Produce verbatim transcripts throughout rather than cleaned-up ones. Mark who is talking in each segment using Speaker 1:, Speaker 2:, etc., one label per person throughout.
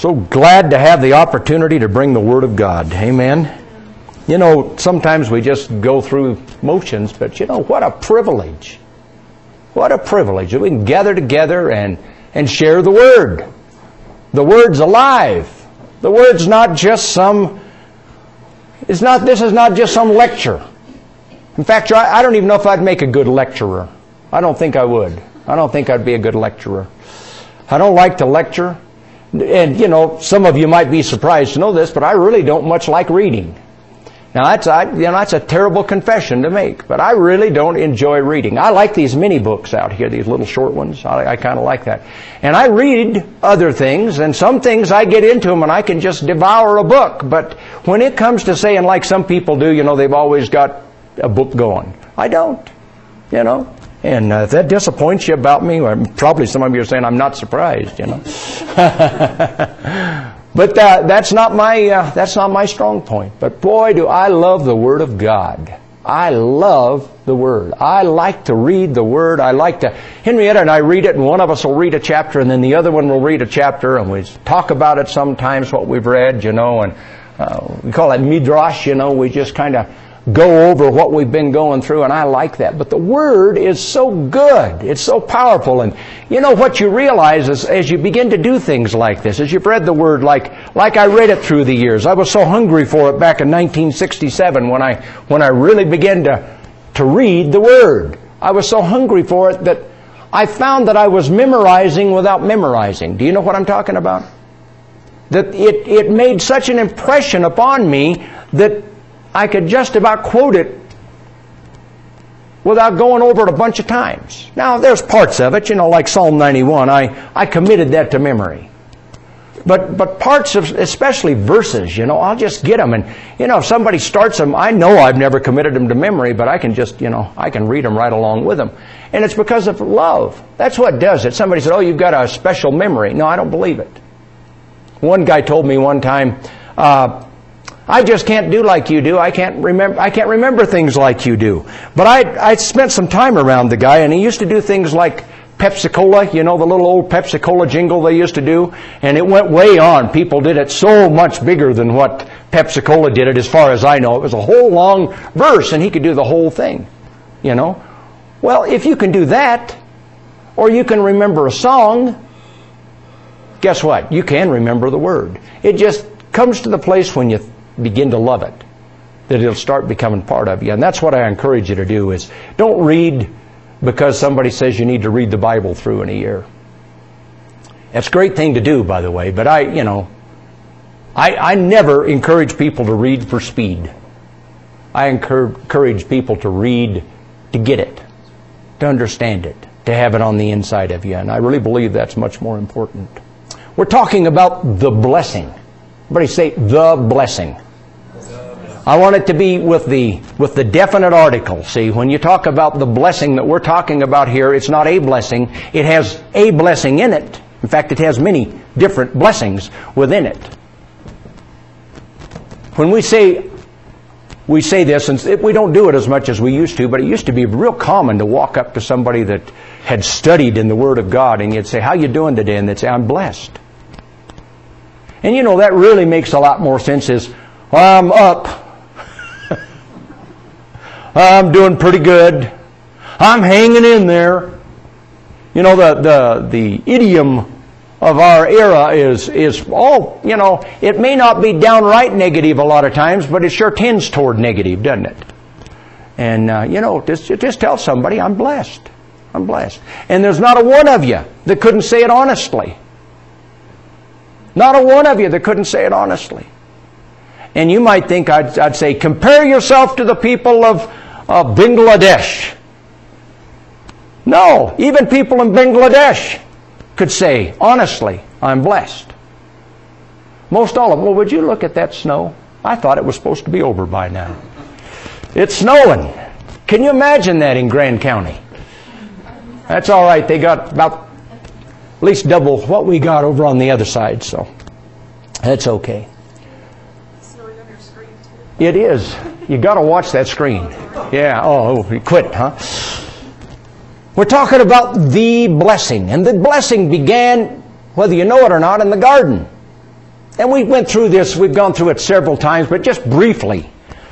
Speaker 1: So glad to have the opportunity to bring the Word of God. Amen. You know, sometimes we just go through motions, but you know, what a privilege. What a privilege that we can gather together and, and share the Word. The Word's alive. The Word's not just some, it's not, this is not just some lecture. In fact, I don't even know if I'd make a good lecturer. I don't think I would. I don't think I'd be a good lecturer. I don't like to lecture. And, you know, some of you might be surprised to know this, but I really don't much like reading. Now, that's, I, you know, that's a terrible confession to make, but I really don't enjoy reading. I like these mini books out here, these little short ones. I, I kind of like that. And I read other things, and some things I get into them and I can just devour a book. But when it comes to saying, like some people do, you know, they've always got a book going. I don't, you know. And uh, if that disappoints you about me, or probably some of you are saying I'm not surprised, you know. But uh, that's not my uh, that's not my strong point. But boy, do I love the Word of God. I love the Word. I like to read the Word. I like to... Henrietta and I read it, and one of us will read a chapter, and then the other one will read a chapter, and we talk about it sometimes, what we've read, you know, and uh, we call it midrash, you know. We just kind of go over what we've been going through, and I like that. But the Word is so good. It's so powerful. And you know what you realize is, as you begin to do things like this, as you've read the Word, like like I read it through the years. I was so hungry for it back in nineteen sixty-seven when I when I really began to to read the Word. I was so hungry for it that I found that I was memorizing without memorizing. Do you know what I'm talking about? That it, it made such an impression upon me that I could just about quote it without going over it a bunch of times. Now, there's parts of it, you know, like Psalm ninety-one. I, I committed that to memory. But but parts of, especially verses, you know, I'll just get them. And, you know, if somebody starts them, I know I've never committed them to memory, but I can just, you know, I can read them right along with them. And it's because of love. That's what does it. Somebody said, oh, you've got a special memory. No, I don't believe it. One guy told me one time, uh, I just can't do like you do. I can't remember. I can't remember things like you do. But I I spent some time around the guy, and he used to do things like Pepsi-Cola. You know, the little old Pepsi-Cola jingle they used to do, and it went way on. People did it so much bigger than what Pepsi-Cola did it, as far as I know. It was a whole long verse, and he could do the whole thing. You know, well, if you can do that, or you can remember a song, guess what? You can remember the Word. It just comes to the place when you begin to love it, that it'll start becoming part of you. And that's what I encourage you to do, is don't read because somebody says you need to read the Bible through in a year. That's a great thing to do, by the way, but I, you know, I, I never encourage people to read for speed. I encourage people to read to get it, to understand it, to have it on the inside of you. And I really believe that's much more important. We're talking about the blessing. Everybody say, the blessing. I want it to be with the with the definite article. See, when you talk about the blessing that we're talking about here, it's not a blessing. It has a blessing in it. In fact, it has many different blessings within it. When we say we say this, and we don't do it as much as we used to, but it used to be real common to walk up to somebody that had studied in the Word of God, and you'd say, how you doing today? And they'd say, I'm blessed. And you know, that really makes a lot more sense is, I'm up. I'm doing pretty good. I'm hanging in there. You know, the, the, the idiom of our era is, is all, you know, it may not be downright negative a lot of times, but it sure tends toward negative, doesn't it? And, uh, you know, just, just tell somebody, I'm blessed. I'm blessed. And there's not a one of you that couldn't say it honestly. Not a one of you that couldn't say it honestly. And you might think I'd, I'd say, compare yourself to the people of, of Bangladesh. No, even people in Bangladesh could say, honestly, I'm blessed. Most all of them, well, would you look at that snow? I thought it was supposed to be over by now. It's snowing. Can you imagine that in Grand County? That's all right. They got about at least double what we got over on the other side, so that's okay. It is. You got to watch that screen. Yeah. Oh, you quit, huh? We're talking about the blessing, and the blessing began, whether you know it or not, in the garden. And we went through this, we've gone through it several times, but just briefly.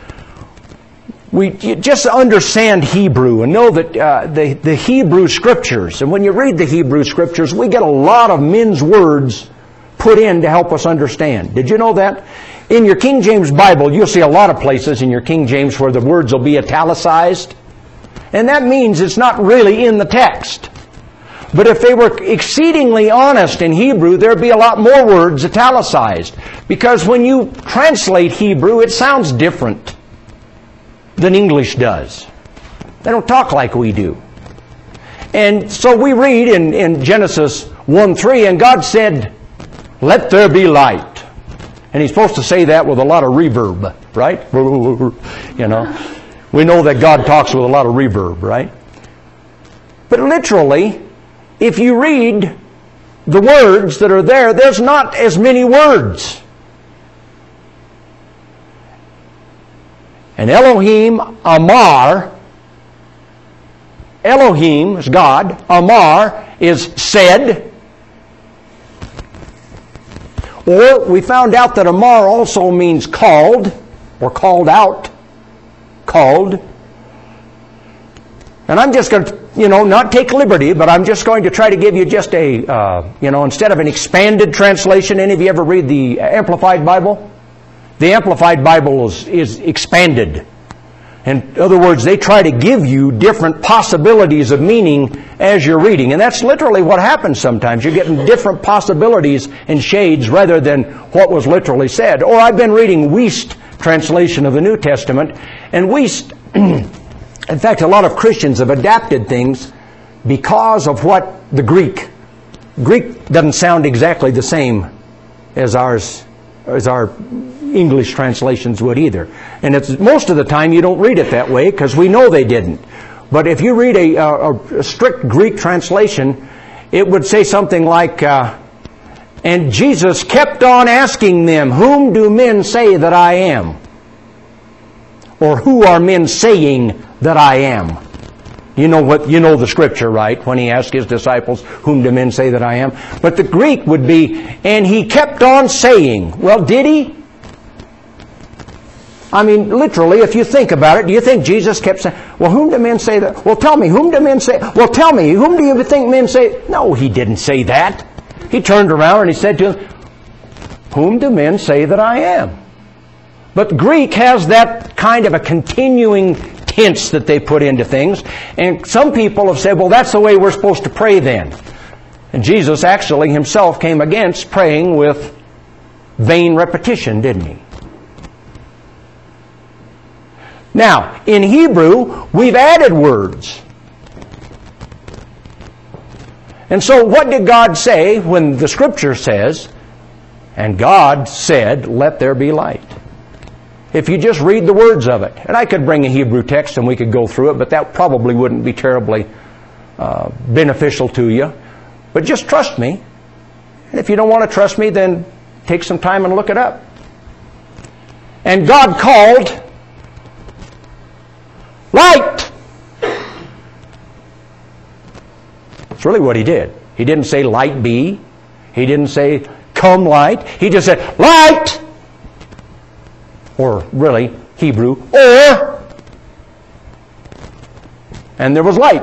Speaker 1: We just understand Hebrew and know that uh, the, the Hebrew Scriptures, and when you read the Hebrew Scriptures, we get a lot of men's words put in to help us understand. Did you know that? In your King James Bible, you'll see a lot of places in your King James where the words will be italicized. And that means it's not really in the text. But if they were exceedingly honest in Hebrew, there'd be a lot more words italicized. Because when you translate Hebrew, it sounds different than English does. They don't talk like we do. And so we read in, in Genesis one three, and God said, "Let there be light." And He's supposed to say that with a lot of reverb, right? You know, we know that God talks with a lot of reverb, right? But literally, if you read the words that are there, there's not as many words. And Elohim Amar, Elohim is God, Amar is said. Or we found out that Amar also means called, or called out, called. And I'm just going to, you know, not take liberty, but I'm just going to try to give you just a, uh, you know, instead of an expanded translation. Any of you ever read the Amplified Bible? The Amplified Bible is, is expanded. In other words, they try to give you different possibilities of meaning as you're reading. And that's literally what happens sometimes. You're getting different possibilities and shades rather than what was literally said. Or I've been reading Wuest translation of the New Testament. And Wuest, in fact, a lot of Christians have adapted things because of what the Greek. Greek doesn't sound exactly the same as ours, as our English translations would either. And it's most of the time you don't read it that way because we know they didn't. But if you read a, a, a strict Greek translation, it would say something like, uh, "And Jesus kept on asking them, 'Whom do men say that I am?' Or 'Who are men saying that I am?'" You know what? You know the scripture, right? When He asked His disciples, "Whom do men say that I am?" But the Greek would be, "And He kept on saying." Well, did He? I mean, literally, if you think about it, do you think Jesus kept saying, "Well, whom do men say that?" Well, tell me, whom do men say? Well, tell me, whom do you think men say? No, He didn't say that. He turned around and He said to them, "Whom do men say that I am?" But Greek has that kind of a continuing tense that they put into things. And some people have said, well, that's the way we're supposed to pray then. And Jesus actually Himself came against praying with vain repetition, didn't He? Now, in Hebrew, we've added words. And so what did God say when the Scripture says, "And God said, let there be light"? If you just read the words of it. And I could bring a Hebrew text and we could go through it, but that probably wouldn't be terribly uh, beneficial to you. But just trust me. And if you don't want to trust me, then take some time and look it up. "And God called light." That's really what He did. He didn't say light be. He didn't say come light. He just said light. Or really, Hebrew, or. And there was light.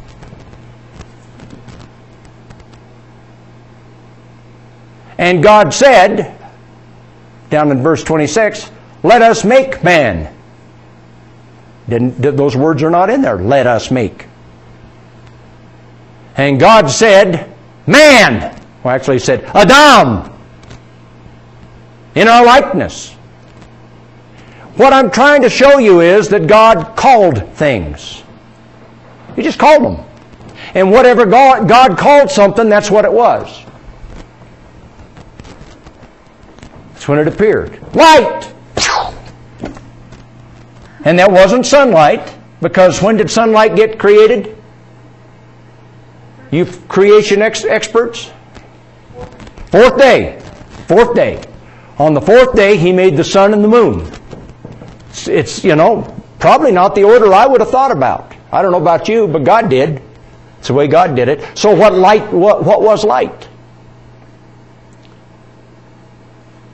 Speaker 1: And God said, down in verse twenty-six, "Let us make man." Didn't, those words are not in there. Let us make. And God said, "Man." Well, actually He said, "Adam." In our likeness. What I'm trying to show you is that God called things. He just called them. And whatever God, God called something, that's what it was. That's when it appeared. Light! And that wasn't sunlight, because when did sunlight get created? You creation ex- experts? Fourth day. Fourth day. On the fourth day, He made the sun and the moon. It's, it's, you know, probably not the order I would have thought about. I don't know about you, but God did. It's the way God did it. So what light? What, what was light?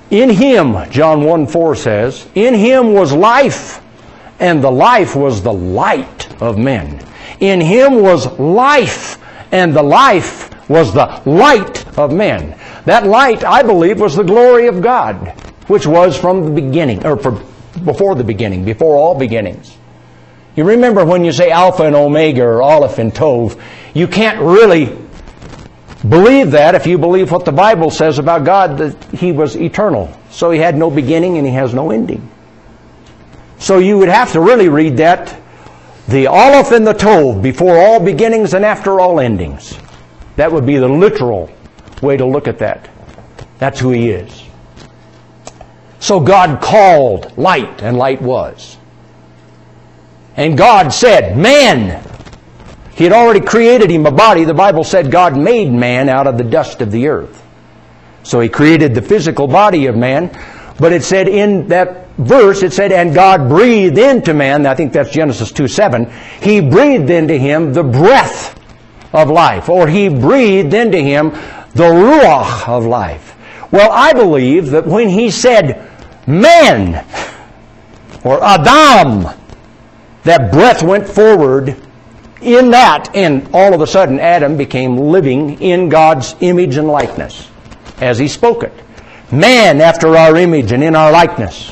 Speaker 1: In Him, John one four says, in Him was life, and the life was the light of men. In Him was life, and the life was the light of men. That light, I believe, was the glory of God, which was from the beginning, or for, before the beginning, before all beginnings. You remember when you say Alpha and Omega, or Aleph and Tov, you can't really believe that if you believe what the Bible says about God, that He was eternal. So He had no beginning and He has no ending. So you would have to really read that, the Aleph and the Tov, before all beginnings and after all endings. That would be the literal way to look at that. That's who He is. So God called light, and light was. And God said, man. He had already created him a body. The Bible said God made man out of the dust of the earth. So He created the physical body of man. But it said in that verse, it said, and God breathed into man, I think that's Genesis two seven, He breathed into him the breath of life. Or He breathed into him the ruach of life. Well, I believe that when He said man, or Adam, that breath went forward in that, and all of a sudden Adam became living in God's image and likeness as He spoke it. Man after our image and in our likeness.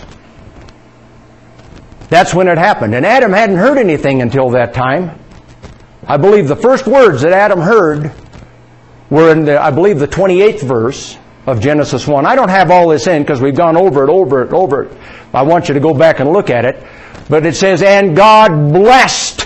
Speaker 1: That's when it happened. And Adam hadn't heard anything until that time. I believe the first words that Adam heard were in, the, I believe, the twenty-eighth verse of Genesis one. I don't have all this in because we've gone over it, over it, over it. I want you to go back and look at it. But it says, and God blessed.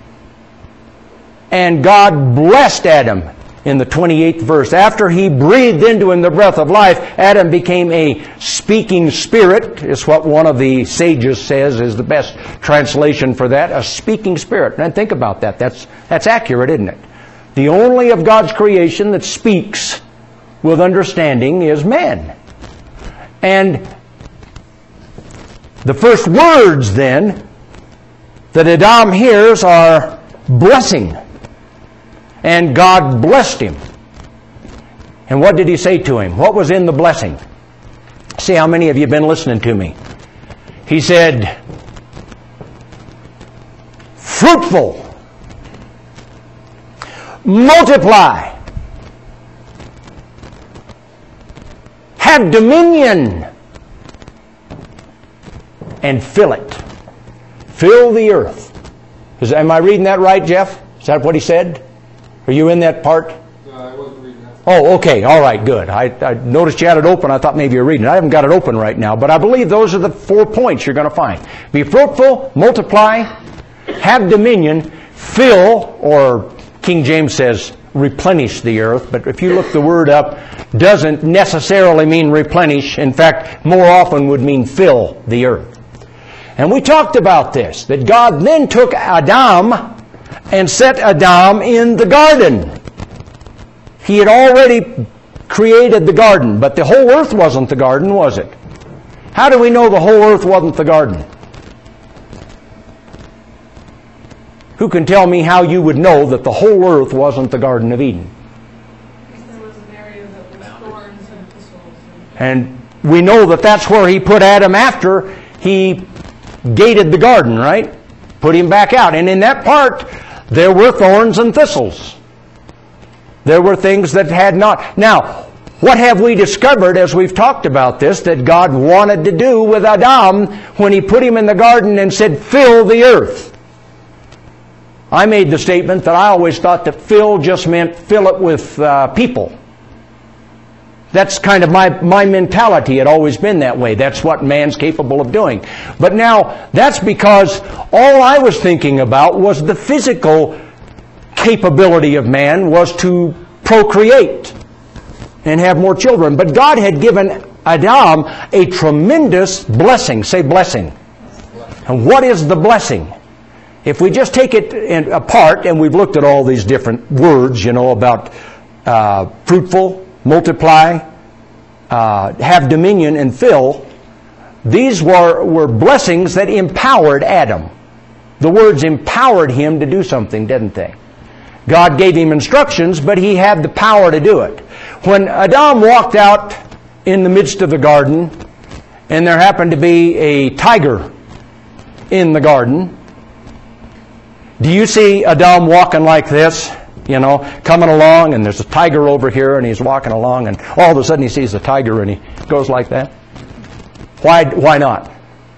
Speaker 1: And God blessed Adam in the twenty-eighth verse. After He breathed into him the breath of life, Adam became a speaking spirit, is what one of the sages says is the best translation for that, a speaking spirit. And think about that. That's, that's accurate, isn't it? The only of God's creation that speaks with understanding is man. And the first words then that Adam hears are blessing. And God blessed him. And what did He say to him? What was in the blessing? See how many of you have been listening to me. He said, fruitful, multiply, have dominion, and fill it. Fill the earth. Is, am I reading that right, Jeff? Is that what he said? Are you in that part?
Speaker 2: No, I wasn't reading that.
Speaker 1: Oh, okay. All right, good. I, I noticed you had it open. I thought maybe you were reading it. I haven't got it open right now, but I believe those are the four points you're going to find. Be fruitful, multiply, have dominion, fill, or King James says replenish the earth, but if you look the word up, doesn't necessarily mean replenish. In fact, more often would mean fill the earth. And we talked about this, that God then took Adam and set Adam in the garden. He had already created the garden, but the whole earth wasn't the garden, was it? How do we know the whole earth wasn't the garden? Who can tell me how you would know that the whole earth wasn't the Garden of Eden?
Speaker 3: There was an area that was thorns and thistles.
Speaker 1: And we know that that's where He put Adam after He gated the garden, right? Put him back out. And in that part, there were thorns and thistles. There were things that had not. Now, what have we discovered as we've talked about this that God wanted to do with Adam when He put him in the garden and said, fill the earth? I made the statement that I always thought that fill just meant fill it with uh, people. That's kind of my, my mentality. It had always been that way. That's what man's capable of doing. But now, that's because all I was thinking about was the physical capability of man was to procreate and have more children. But God had given Adam a tremendous blessing. Say blessing. And what is the blessing? If we just take it in, apart, and we've looked at all these different words, you know, about uh, fruitful, multiply, uh, have dominion, and fill, these were, were blessings that empowered Adam. The words empowered him to do something, didn't they? God gave him instructions, but he had the power to do it. When Adam walked out in the midst of the garden, and there happened to be a tiger in the garden, do you see Adam walking like this? You know, coming along, and there's a tiger over here, and he's walking along, and all of a sudden he sees a tiger, and he goes like that? Why, why not?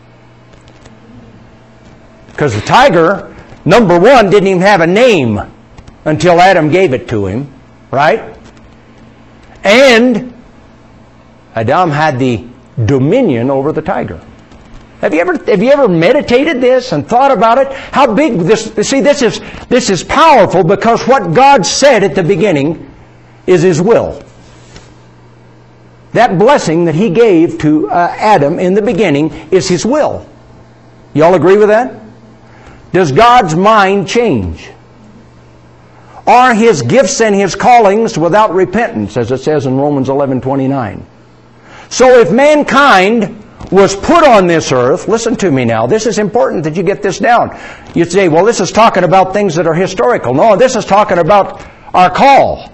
Speaker 1: Because the tiger, number one, didn't even have a name until Adam gave it to him, right? And Adam had the dominion over the tiger. Have you ever have you ever meditated this and thought about it? How big this? See, this is this is powerful because what God said at the beginning is His will. That blessing that He gave to uh, Adam in the beginning is His will. You all agree with that? Does God's mind change? Are His gifts and His callings without repentance, as it says in Romans eleven twenty-nine? So if mankind was put on this earth, listen to me now, this is important that you get this down. You'd say, well, this is talking about things that are historical. No, this is talking about our call.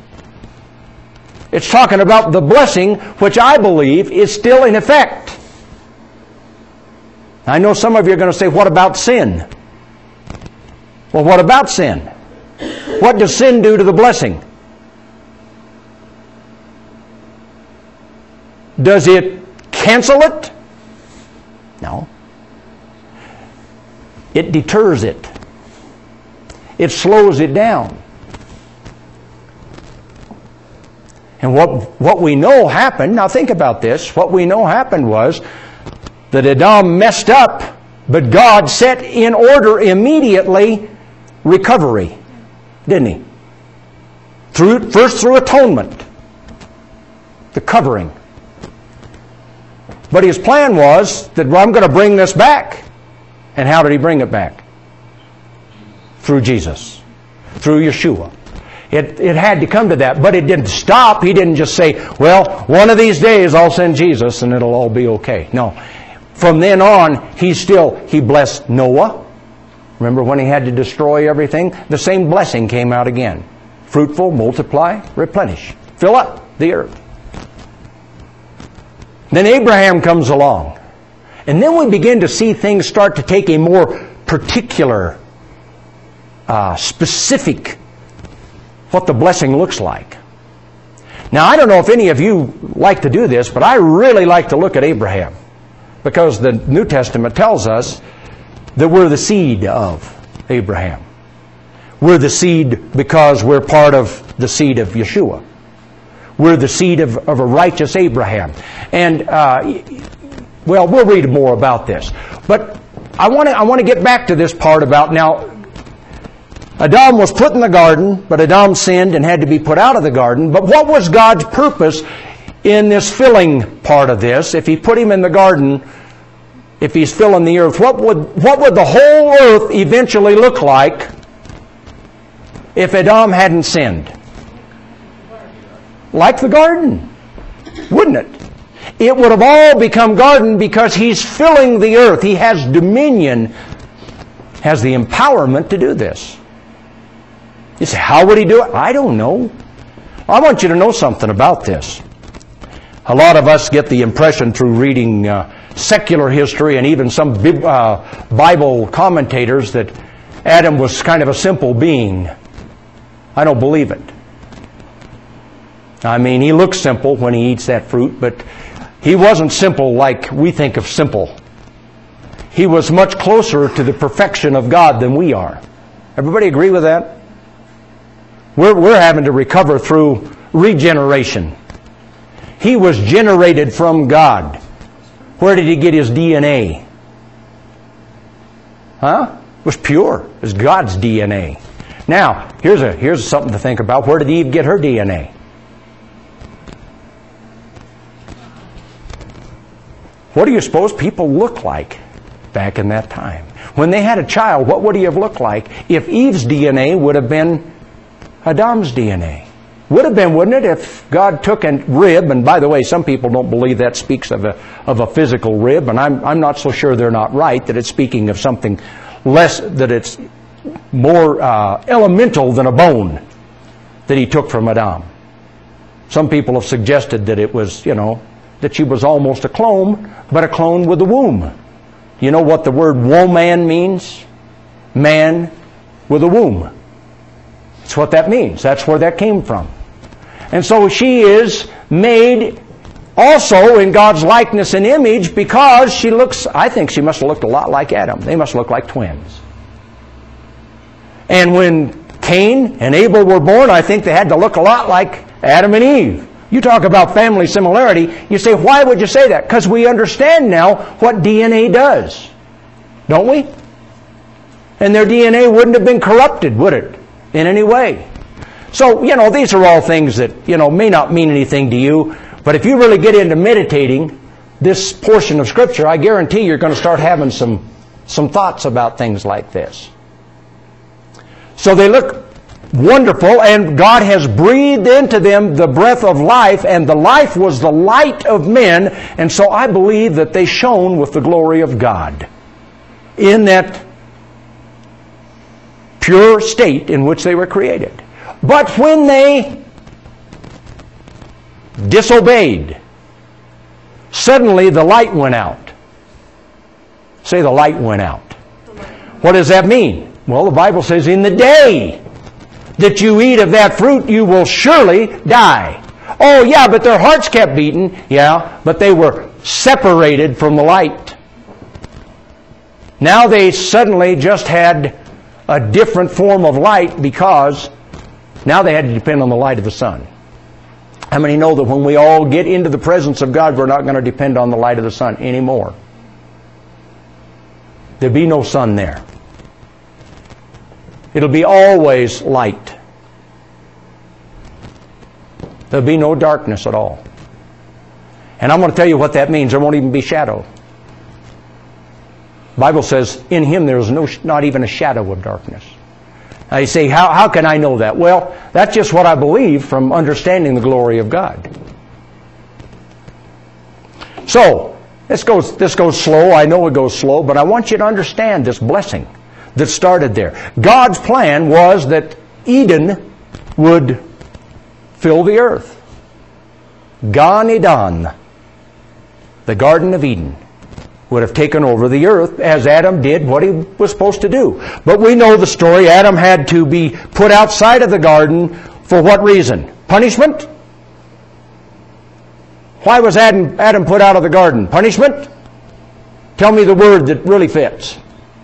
Speaker 1: It's talking about the blessing, which I believe is still in effect. I know some of you are going to say, what about sin? Well, what about sin? What does sin do to the blessing? Does it cancel it? No. It deters it. It slows it down. And what, what we know happened, now think about this, what we know happened was that Adam messed up, but God set in order immediately recovery, didn't He? Through, first through atonement, the covering. But His plan was that, well, I'm going to bring this back. And how did He bring it back? Through Jesus. Through Yeshua. It, it had to come to that, but it didn't stop. He didn't just say, well, one of these days I'll send Jesus and it'll all be okay. No. From then on, He still, He blessed Noah. Remember when He had to destroy everything? The same blessing came out again. Fruitful, multiply, replenish. Fill up the earth. Then Abraham comes along. And then we begin to see things start to take a more particular, uh, specific, what the blessing looks like. Now, I don't know if any of you like to do this, but I really like to look at Abraham. Because the New Testament tells us that we're the seed of Abraham. We're the seed because we're part of the seed of Yeshua. We're the seed of, of a righteous Abraham. And, uh, well, we'll read more about this. But I want to I want to get back to this part about, now, Adam was put in the garden, but Adam sinned and had to be put out of the garden. But what was God's purpose in this filling part of this? If He put him in the garden, if He's filling the earth, what would, what would the whole earth eventually look like if Adam hadn't sinned? Like the garden, wouldn't it? It would have all become garden because He's filling the earth. He has dominion, has the empowerment to do this. You say, how would He do it? I don't know. I want you to know something about this. A lot of us get the impression through reading uh, secular history and even some bib- uh, Bible commentators that Adam was kind of a simple being. I don't believe it. I mean, he looks simple when he eats that fruit, but he wasn't simple like we think of simple. He was much closer to the perfection of God than we are. Everybody agree with that? We're, we're having to recover through regeneration. He was generated from God. Where did He get His D N A? Huh? It was pure. It was God's D N A. Now, here's a here's something to think about. Where did Eve get her D N A? What do you suppose people look like back in that time? When they had a child, what would he have looked like if Eve's D N A would have been Adam's D N A? Would have been, wouldn't it, if God took a rib, and by the way, some people don't believe that speaks of a of a physical rib, and I'm I'm not so sure they're not right, that it's speaking of something less, that it's more uh, elemental than a bone that He took from Adam. Some people have suggested that it was, you know, that she was almost a clone, but a clone with a womb. You know what the word woman means? Man with a womb. That's what that means. That's where that came from. And so she is made also in God's likeness and image because she looks, I think she must have looked a lot like Adam. They must look like twins. And when Cain and Abel were born, I think they had to look a lot like Adam and Eve. You talk about family similarity, you say, why would you say that? Because we understand now what D N A does. Don't we? And their D N A wouldn't have been corrupted, would it? In any way. So, you know, these are all things that, you know, may not mean anything to you, but if you really get into meditating this portion of Scripture, I guarantee you're going to start having some, some thoughts about things like this. So they look wonderful, and God has breathed into them the breath of life, and the life was the light of men, and so I believe that they shone with the glory of God in that pure state in which they were created. But when they disobeyed, suddenly the light went out. Say the light went out. What does that mean? Well, the Bible says, in the day that you eat of that fruit, you will surely die. Oh, yeah, but their hearts kept beating. Yeah, but they were separated from the light. Now they suddenly just had a different form of light because now they had to depend on the light of the sun. How many know that when we all get into the presence of God, we're not going to depend on the light of the sun anymore? There'll be no sun there. It'll be always light. There'll be no darkness at all. And I'm going to tell you what that means. There won't even be shadow. The Bible says, in Him there is no, not even a shadow of darkness. Now you say, how, how can I know that? Well, that's just what I believe from understanding the glory of God. So, this goes, this goes slow. I know it goes slow, but I want you to understand this blessing that started there. God's plan was that Eden would fill the earth. Gan Eden, the Garden of Eden, would have taken over the earth as Adam did what he was supposed to do. But we know the story. Adam had to be put outside of the garden for what reason? Punishment? Why was Adam, Adam put out of the garden? Punishment? Tell me the word that really fits.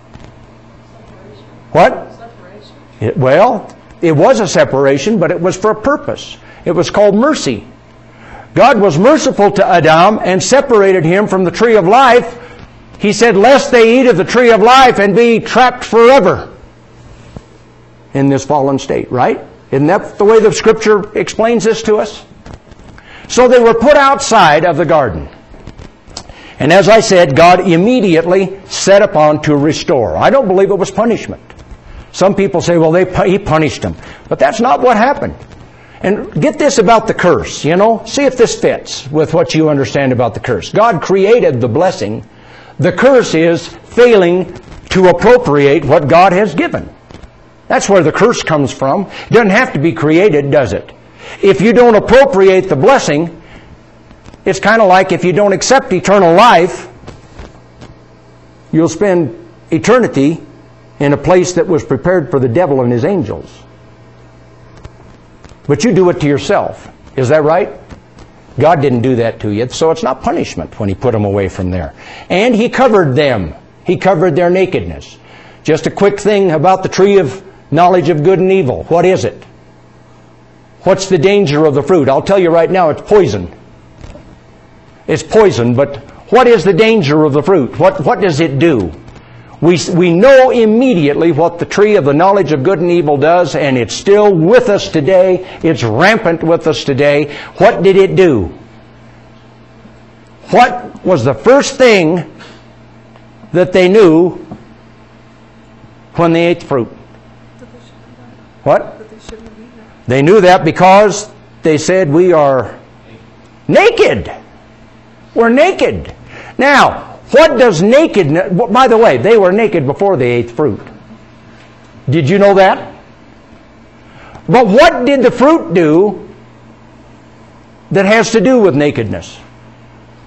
Speaker 1: What?
Speaker 3: Separation.
Speaker 1: It, well, it was a separation, but it was for a purpose. It was called mercy. God was merciful to Adam and separated him from the tree of life. He said, lest they eat of the tree of life and be trapped forever in this fallen state, right? Isn't that the way the Scripture explains this to us? So they were put outside of the garden. And as I said, God immediately set upon to restore. I don't believe it was punishment. Some people say, well, they, He punished them. But that's not what happened. And get this about the curse, you know. See if this fits with what you understand about the curse. God created the blessing. The curse is failing to appropriate what God has given. That's where the curse comes from. It doesn't have to be created, does it? If you don't appropriate the blessing, it's kind of like if you don't accept eternal life, you'll spend eternity in a place that was prepared for the devil and his angels. But you do it to yourself. Is that right? God didn't do that to you, so it's not punishment when He put them away from there. And He covered them. He covered their nakedness. Just a quick thing about the tree of knowledge of good and evil. What is it? What's the danger of the fruit? I'll tell you right now, it's poison. It's poison, but what is the danger of the fruit? What, what does it do? We, we know immediately what the tree of the knowledge of good and evil does, and it's still with us today. It's rampant with us today. What did it do? What was the first thing that they knew when they ate the fruit? What? They knew that because they said, we are naked. We're naked. Now, what does nakedness... By the way, they were naked before they ate the fruit. Did you know that? But what did the fruit do that has to do with nakedness?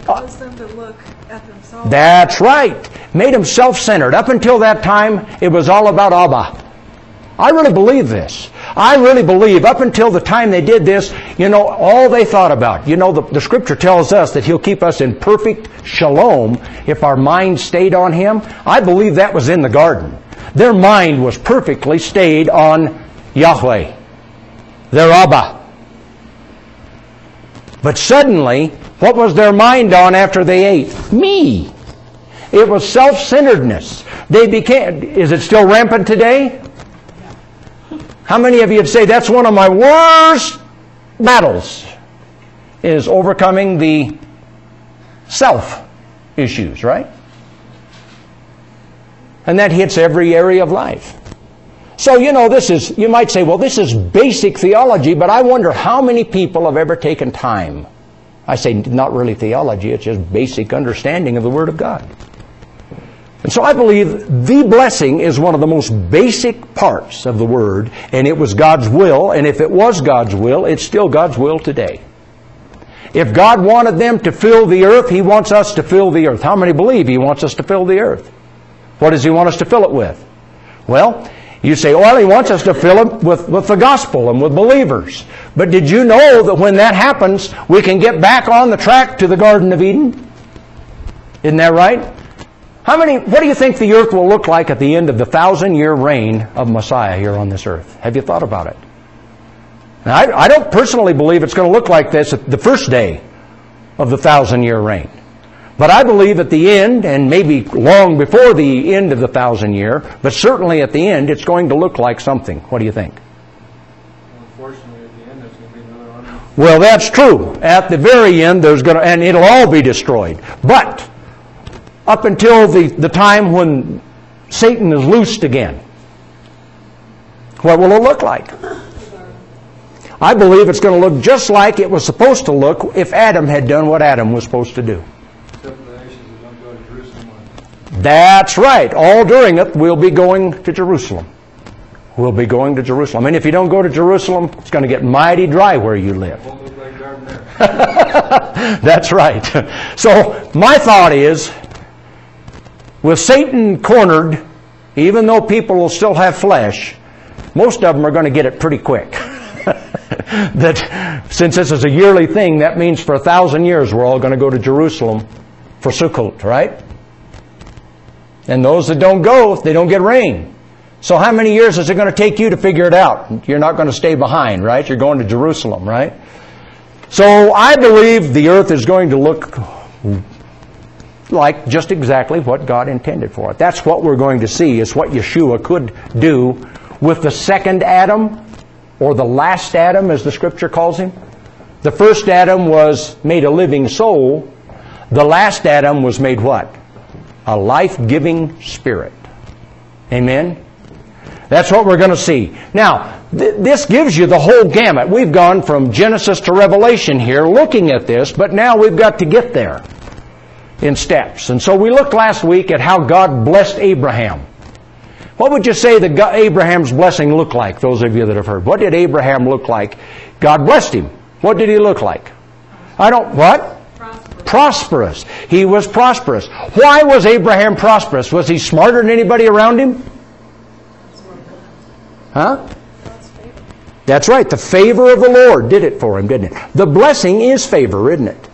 Speaker 3: caused them to look at themselves.
Speaker 1: That's right. Made them self-centered. Up until that time, it was all about Abba. I really believe this. I really believe up until the time they did this, you know, all they thought about. You know, the, the Scripture tells us that He'll keep us in perfect shalom if our mind stayed on Him. I believe that was in the garden. Their mind was perfectly stayed on Yahweh, their Abba. But suddenly, what was their mind on after they ate? Me. It was self-centeredness. They became, is it still rampant today? How many of you would say that's one of my worst battles, is overcoming the self issues, right? And that hits every area of life. So, you know, this is, you might say, well, this is basic theology, but I wonder how many people have ever taken time. I say not really theology, it's just basic understanding of the Word of God. And so I believe the blessing is one of the most basic parts of the Word, and it was God's will, and if it was God's will, it's still God's will today. If God wanted them to fill the earth, He wants us to fill the earth. How many believe He wants us to fill the earth? What does He want us to fill it with? Well, you say, well, He wants us to fill it with, with the gospel and with believers. But did you know that when that happens, we can get back on the track to the Garden of Eden? Isn't that right? How many, what do you think the earth will look like at the end of the thousand-year reign of Messiah here on this earth? Have you thought about it? Now, I, I don't personally believe it's going to look like this at the first day of the thousand-year reign. But I believe at the end, and maybe long before the end of the thousand year, but certainly at the end, it's going to look like something. What do you think?
Speaker 2: Unfortunately, at the end, there's going to be another army.
Speaker 1: Well, that's true. At the very end, there's going to, and it'll all be destroyed. But up until the, the time when Satan is loosed again, what will it look like? I believe it's going to look just like it was supposed to look if Adam had done what Adam was supposed to do.
Speaker 2: Except for the nations that don't go to Jerusalem.
Speaker 1: That's right. All during it, we'll be going to Jerusalem. We'll be going to Jerusalem. And if you don't go to Jerusalem, it's going to get mighty dry where you live.
Speaker 2: Won't look like garden there.
Speaker 1: That's right. So my thought is, with Satan cornered, even though people will still have flesh, most of them are going to get it pretty quick. That since this is a yearly thing, that means for a thousand years we're all going to go to Jerusalem for Sukkot, right? And those that don't go, they don't get rain. So how many years is it going to take you to figure it out? You're not going to stay behind, right? You're going to Jerusalem, right? So I believe the earth is going to look like just exactly what God intended for it. That's what we're going to see, is what Yeshua could do with the second Adam, or the last Adam, as the Scripture calls him. The first Adam was made a living soul. The last Adam was made what? A life-giving spirit. Amen? That's what we're going to see. Now, th- this gives you the whole gamut. We've gone from Genesis to Revelation here looking at this, but now we've got to get there in steps. And so we looked last week at how God blessed Abraham. What would you say that God, Abraham's blessing looked like, those of you that have heard? What did Abraham look like? God blessed him. What did he look like? I don't, what?
Speaker 3: Prosperous.
Speaker 1: Prosperous. He was prosperous. Why was Abraham prosperous? Was he smarter than anybody around him? Huh? That's right. The favor of the Lord did it for him, didn't it? The blessing is favor, isn't it?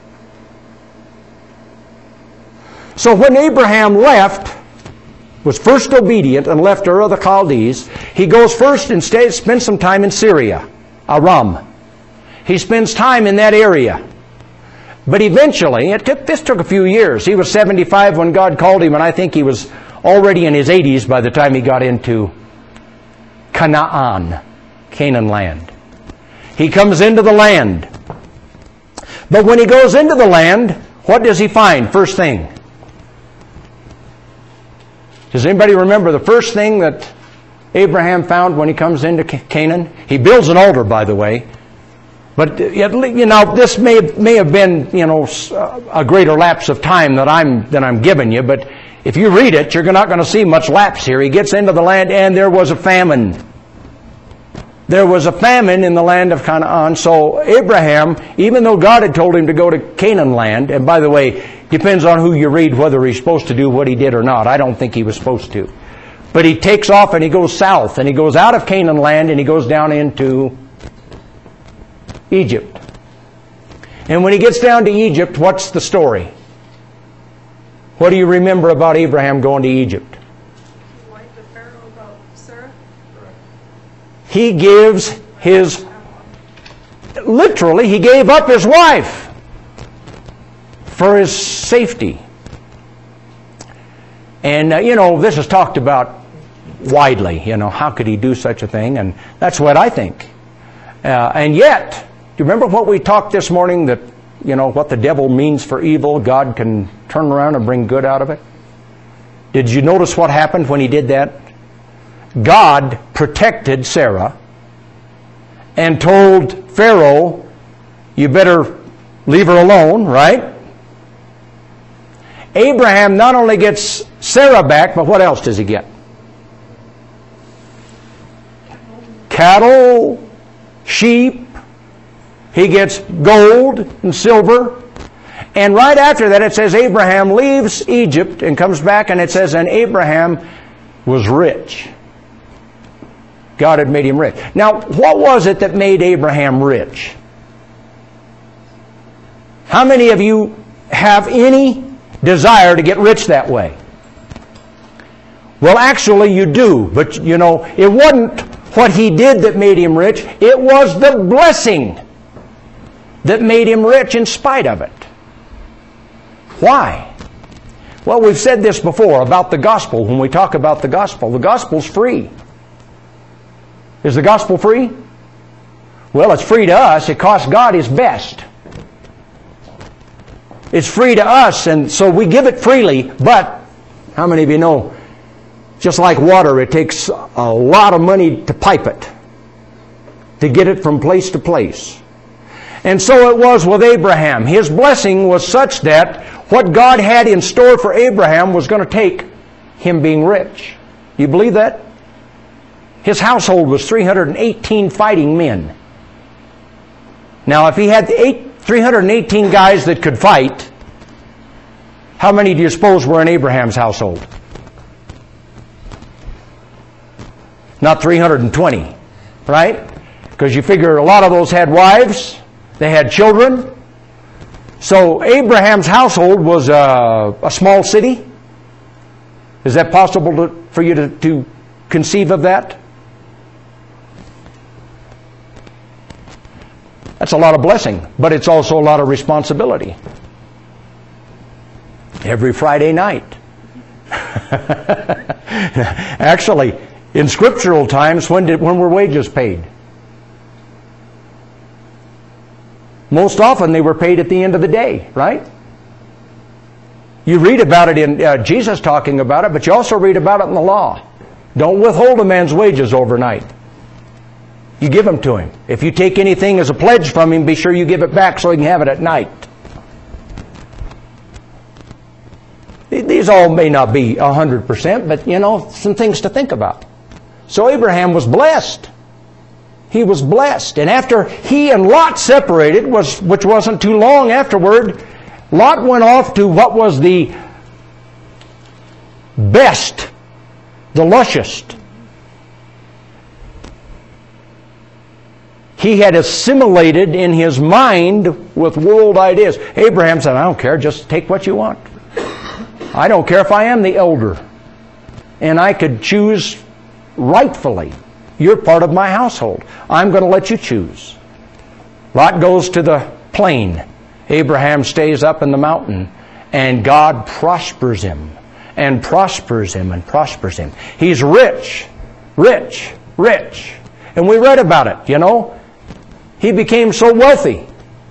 Speaker 1: So when Abraham left, was first obedient and left Ur of the Chaldees, he goes first and stays, spends some time in Syria, Aram. He spends time in that area. But eventually, it took, this took a few years. He was seventy-five when God called him, and I think he was already in his eighties by the time he got into Canaan, Canaan land. He comes into the land. But when he goes into the land, what does he find? First thing. Does anybody remember the first thing that Abraham found when he comes into Canaan? He builds an altar, by the way. But, you know, this may, may have been, you know, a greater lapse of time that I'm, than I'm giving you. But if you read it, you're not going to see much lapse here. He gets into the land, and there was a famine. there was a famine in the land of Canaan. So Abraham, even though God had told him to go to Canaan land, and by the way, depends on who you read whether he's supposed to do what he did or not. I don't think he was supposed to. But he takes off and he goes south, and he goes out of Canaan land and he goes down into Egypt. And when he gets down to Egypt, what's the story? What do you remember about Abraham going to Egypt?
Speaker 3: He lied to Pharaoh about Sarah.
Speaker 1: He gives his, literally, he gave up his wife for his safety. And, uh, you know, this is talked about widely. You know, how could he do such a thing? And that's what I think. Uh, and yet, do you remember what we talked this morning, that, you know, what the devil means for evil, God can turn around and bring good out of it? Did you notice what happened when he did that? God protected Sarah and told Pharaoh, you better leave her alone, right? Abraham not only gets Sarah back, but what else does he get? Cattle, sheep. He gets gold and silver. And right after that it says Abraham leaves Egypt and comes back, and it says, and Abraham was rich. God had made him rich. Now, what was it that made Abraham rich? How many of you have any desire to get rich that way? Well, actually you do, but you know, it wasn't what he did that made him rich. It was the blessing that made him rich in spite of it. Why? Well, we've said this before about the gospel. When we talk about the gospel, the gospel's free. Is the gospel free? Well, it's free to us. It costs God His best. It's free to us, and so we give it freely, but how many of you know, just like water, it takes a lot of money to pipe it, to get it from place to place. And so it was with Abraham. His blessing was such that what God had in store for Abraham was going to take him being rich. You believe that? His household was three hundred eighteen fighting men. Now, if he had eight, three hundred eighteen guys that could fight, how many do you suppose were in Abraham's household? Not three hundred twenty, right? Because you figure a lot of those had wives, they had children. So Abraham's household was a, a small city. Is that possible to, for you to, to conceive of that? That's a lot of blessing, but it's also a lot of responsibility. Every Friday night. Actually, in scriptural times, when did when were wages paid? Most often they were paid at the end of the day, right? You read about it in uh, Jesus talking about it, but you also read about it in the law. Don't withhold a man's wages overnight. You give them to him. If you take anything as a pledge from him, be sure you give it back so he can have it at night. These all may not be one hundred percent, but, you know, some things to think about. So Abraham was blessed. He was blessed. And after he and Lot separated, was, which wasn't too long afterward, Lot went off to what was the best, the lushest. He had assimilated in his mind with world ideas. Abraham said, I don't care, just take what you want. I don't care if I am the elder. And I could choose rightfully. You're part of my household. I'm going to let you choose. Lot goes to the plain. Abraham stays up in the mountain. And God prospers him. And prospers him and prospers him. He's rich. Rich. Rich. And we read about it, you know. He became so wealthy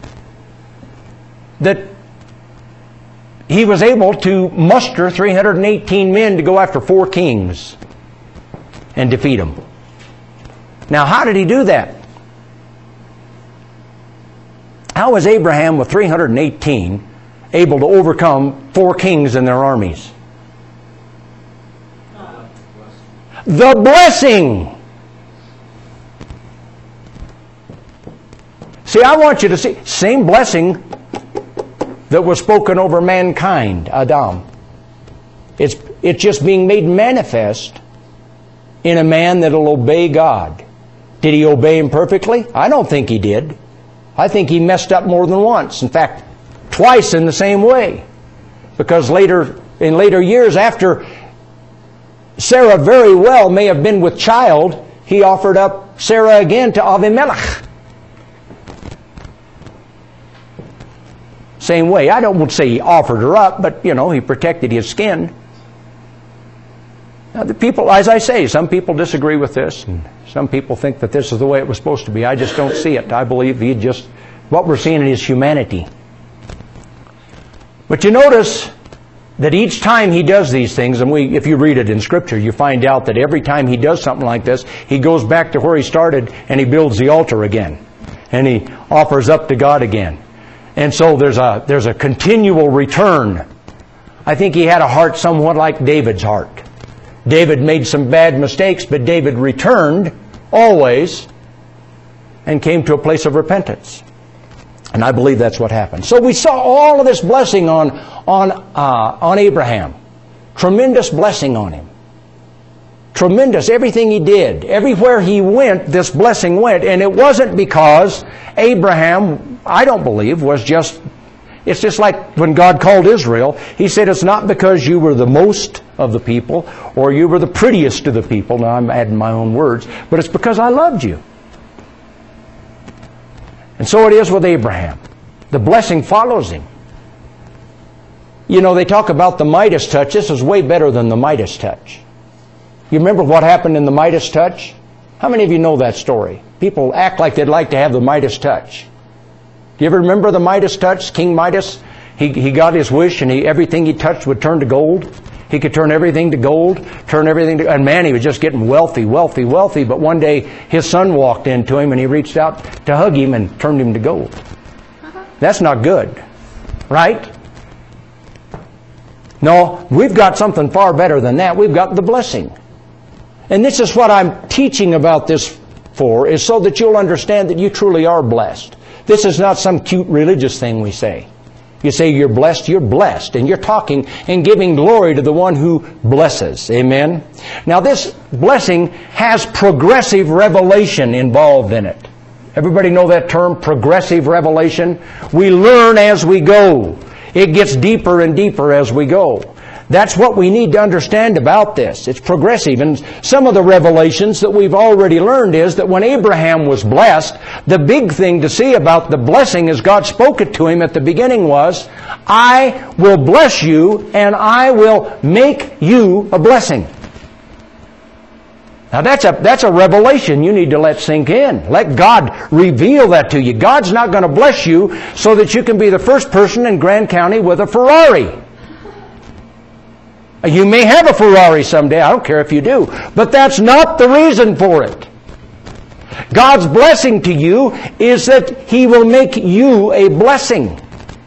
Speaker 1: that he was able to muster three hundred eighteen men to go after four kings and defeat them. Now, how did he do that? How was Abraham with three hundred eighteen able to overcome four kings and their armies? The blessing. See, I want you to see, same blessing that was spoken over mankind, Adam. It's, it's just being made manifest in a man that'll obey God. Did he obey Him perfectly? I don't think he did. I think he messed up more than once. In fact, twice in the same way. Because later, in later years, after Sarah very well may have been with child, he offered up Sarah again to Avimelech. Same way. I don't want to say he offered her up, but, you know, he protected his skin. Now, the people, as I say, some people disagree with this, and some people think that this is the way it was supposed to be. I just don't see it. I believe he just, what we're seeing is humanity. But you notice that each time he does these things, and we, if you read it in Scripture, you find out that every time he does something like this, he goes back to where he started and he builds the altar again. And he offers up to God again. And so there's a, there's a continual return. I think he had a heart somewhat like David's heart. David made some bad mistakes, but David returned always and came to a place of repentance. And I believe that's what happened. So we saw all of this blessing on, on, uh, on Abraham. Tremendous blessing on him. Tremendous. Everything he did. Everywhere he went, this blessing went. And it wasn't because Abraham, I don't believe, was just... It's just like when God called Israel, He said, it's not because you were the most of the people or you were the prettiest of the people. Now I'm adding my own words. But it's because I loved you. And so it is with Abraham. The blessing follows him. You know, they talk about the Midas touch. This is way better than the Midas touch. You remember what happened in the Midas touch? How many of you know that story? People act like they'd like to have the Midas touch. Do you ever remember the Midas touch? King Midas, he, he got his wish and he, everything he touched would turn to gold. He could turn everything to gold, turn everything to... And man, he was just getting wealthy, wealthy, wealthy. But one day, his son walked into him and he reached out to hug him and turned him to gold. That's not good. Right? No, we've got something far better than that. We've got the blessing. And this is what I'm teaching about this for, is so that you'll understand that you truly are blessed. This is not some cute religious thing we say. You say you're blessed, you're blessed. And you're talking and giving glory to the one who blesses. Amen? Now this blessing has progressive revelation involved in it. Everybody know that term, progressive revelation? We learn as we go. It gets deeper and deeper as we go. That's what we need to understand about this. It's progressive. And some of the revelations that we've already learned is that when Abraham was blessed, the big thing to see about the blessing as God spoke it to him at the beginning was, I will bless you and I will make you a blessing. Now that's a, that's a revelation you need to let sink in. Let God reveal that to you. God's not going to bless you so that you can be the first person in Grand County with a Ferrari. You may have a Ferrari someday, I don't care if you do, but that's not the reason for it. God's blessing to you is that He will make you a blessing.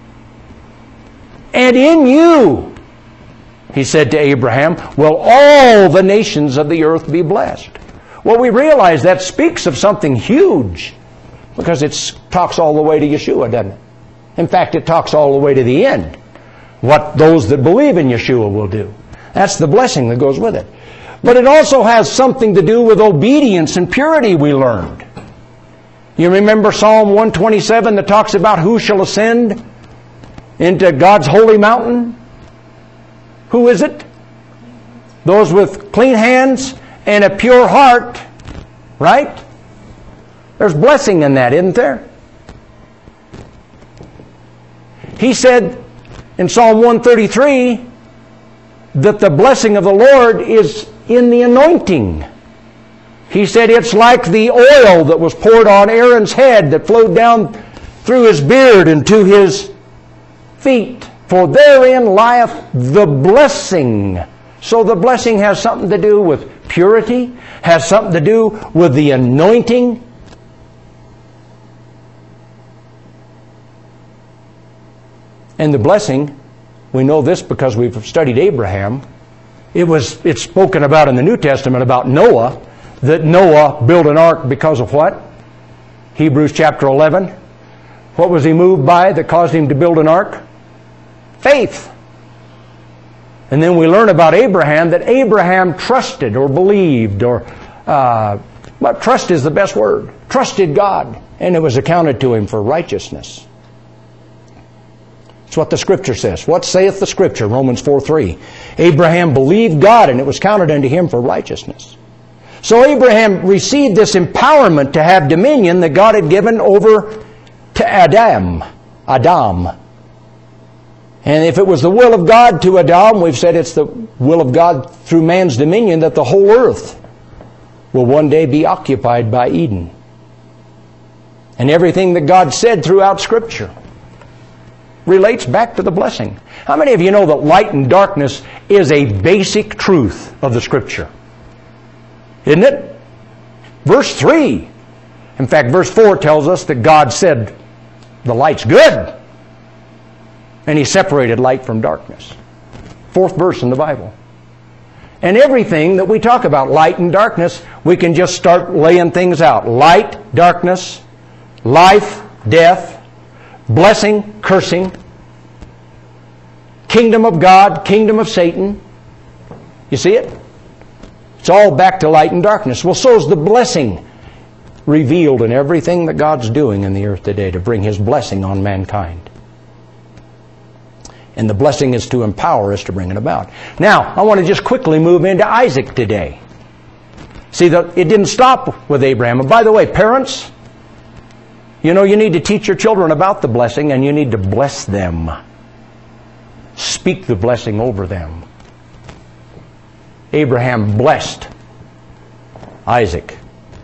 Speaker 1: And in you, He said to Abraham, will all the nations of the earth be blessed. Well, we realize that speaks of something huge, because it talks all the way to Yeshua, doesn't it? In fact, it talks all the way to the end. What those that believe in Yeshua will do. That's the blessing that goes with it. But it also has something to do with obedience and purity, we learned. You remember Psalm one twenty-seven that talks about who shall ascend into God's holy mountain? Who is it? Those with clean hands and a pure heart. Right? There's blessing in that, isn't there? He said in Psalm one thirty-three that the blessing of the Lord is in the anointing. He said it's like the oil that was poured on Aaron's head that flowed down through his beard and to his feet. For therein lieth the blessing. So the blessing has something to do with purity, has something to do with the anointing. And the blessing, we know this because we've studied Abraham. It was, it's spoken about in the New Testament about Noah, that Noah built an ark because of what? Hebrews chapter eleven. What was he moved by that caused him to build an ark? Faith. And then we learn about Abraham that Abraham trusted or believed or, uh, well, trust is the best word, trusted God, and it was accounted to him for righteousness. That's what the Scripture says. What saith the Scripture? Romans four three. Abraham believed God, and it was counted unto him for righteousness. So Abraham received this empowerment to have dominion that God had given over to Adam. Adam. And if it was the will of God to Adam, we've said it's the will of God through man's dominion that the whole earth will one day be occupied by Eden. And everything that God said throughout Scripture relates back to the blessing. How many of you know that light and darkness is a basic truth of the Scripture? Isn't it? Verse three. In fact, verse four tells us that God said, the light's good. And He separated light from darkness. Fourth verse in the Bible. And everything that we talk about, light and darkness, we can just start laying things out. Light, darkness, life, death, blessing, cursing, kingdom of God, kingdom of Satan. You see it? It's all back to light and darkness. Well, so is the blessing revealed in everything that God's doing in the earth today to bring His blessing on mankind. And the blessing is to empower us to bring it about. Now, I want to just quickly move into Isaac today. See, the, it didn't stop with Abraham. And by the way, parents, you know, you need to teach your children about the blessing, and you need to bless them. Speak the blessing over them. Abraham blessed Isaac.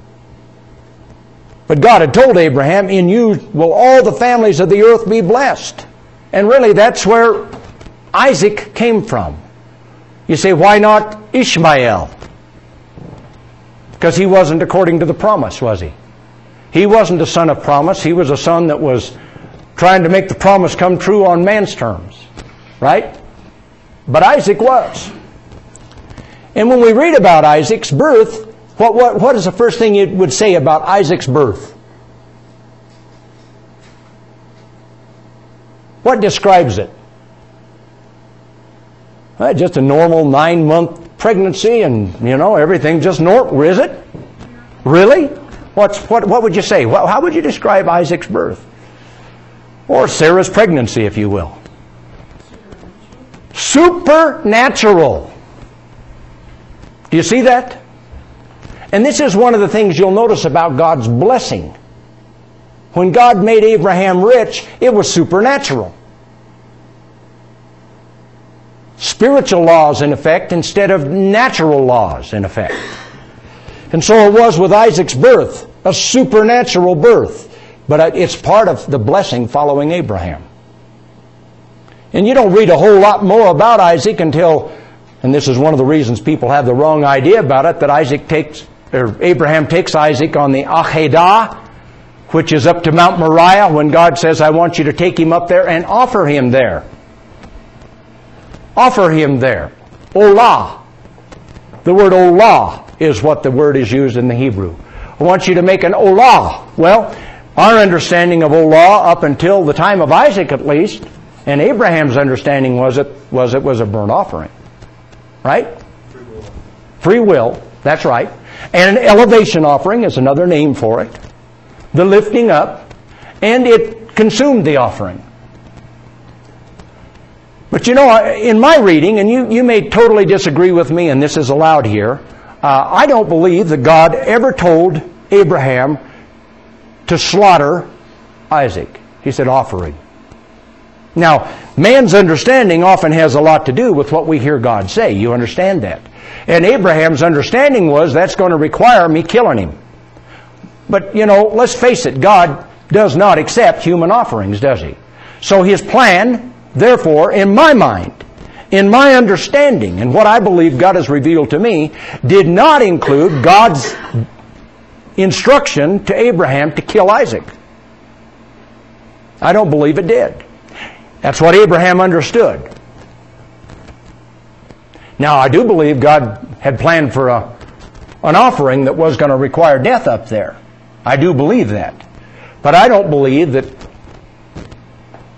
Speaker 1: But God had told Abraham, in you will all the families of the earth be blessed. And really, that's where Isaac came from. You say, why not Ishmael? Because he wasn't according to the promise, was he? He wasn't a son of promise. He was a son that was trying to make the promise come true on man's terms. Right? But Isaac was. And when we read about Isaac's birth, what, what, what is the first thing you would say about Isaac's birth? What describes it? Well, just a normal nine-month pregnancy and, you know, everything just normal. Is it? Really? What's, what, what would you say? How would you describe Isaac's birth? Or Sarah's pregnancy, if you will. Supernatural. Do you see that? And this is one of the things you'll notice about God's blessing. When God made Abraham rich, it was supernatural. Spiritual laws in effect instead of natural laws in effect. And so it was with Isaac's birth, a supernatural birth. But it's part of the blessing following Abraham. And you don't read a whole lot more about Isaac until, and this is one of the reasons people have the wrong idea about it, that Isaac takes, or Abraham takes Isaac on the Akedah, which is up to Mount Moriah, when God says, I want you to take him up there and offer him there. Offer him there. Olah. The word olah is what the word is used in the Hebrew. I want you to make an olah. Well, our understanding of olah up until the time of Isaac at least, and Abraham's understanding was it was it was a burnt offering. Right?
Speaker 2: Free will.
Speaker 1: Free will, that's right. And an elevation offering is another name for it. The lifting up, and it consumed the offering. But you know, in my reading, and you, you may totally disagree with me, and this is allowed here, uh, I don't believe that God ever told Abraham to slaughter Isaac. He said offering. Now, man's understanding often has a lot to do with what we hear God say. You understand that. And Abraham's understanding was, that's going to require me killing him. But, you know, let's face it, God does not accept human offerings, does He? So His plan, therefore, in my mind, in my understanding, and what I believe God has revealed to me, did not include God's instruction to Abraham to kill Isaac. I don't believe it did. That's what Abraham understood. Now, I do believe God had planned for a, an offering that was going to require death up there. I do believe that. But I don't believe that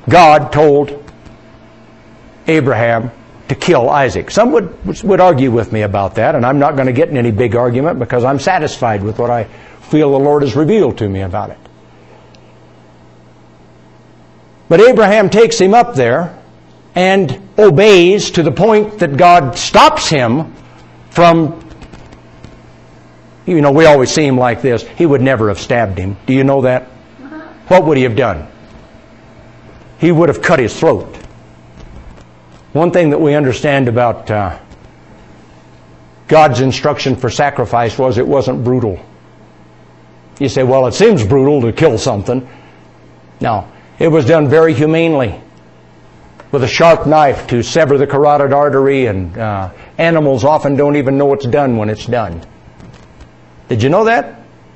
Speaker 1: God told Abraham to kill Isaac. Some would, would argue with me about that, and I'm not going to get in any big argument because I'm satisfied with what I feel the Lord has revealed to me about it. But Abraham takes him up there and obeys to the point that God stops him from, you know, we always see him like this. He would never have stabbed him. Do you know that? What would he have done? He would have cut his throat. One thing that we understand about uh, God's instruction for sacrifice was it wasn't brutal. You say, well, it seems brutal to kill something. No, it was done very humanely with a sharp knife to sever the carotid artery, and uh, animals often don't even know it's done when it's done. Did you know that?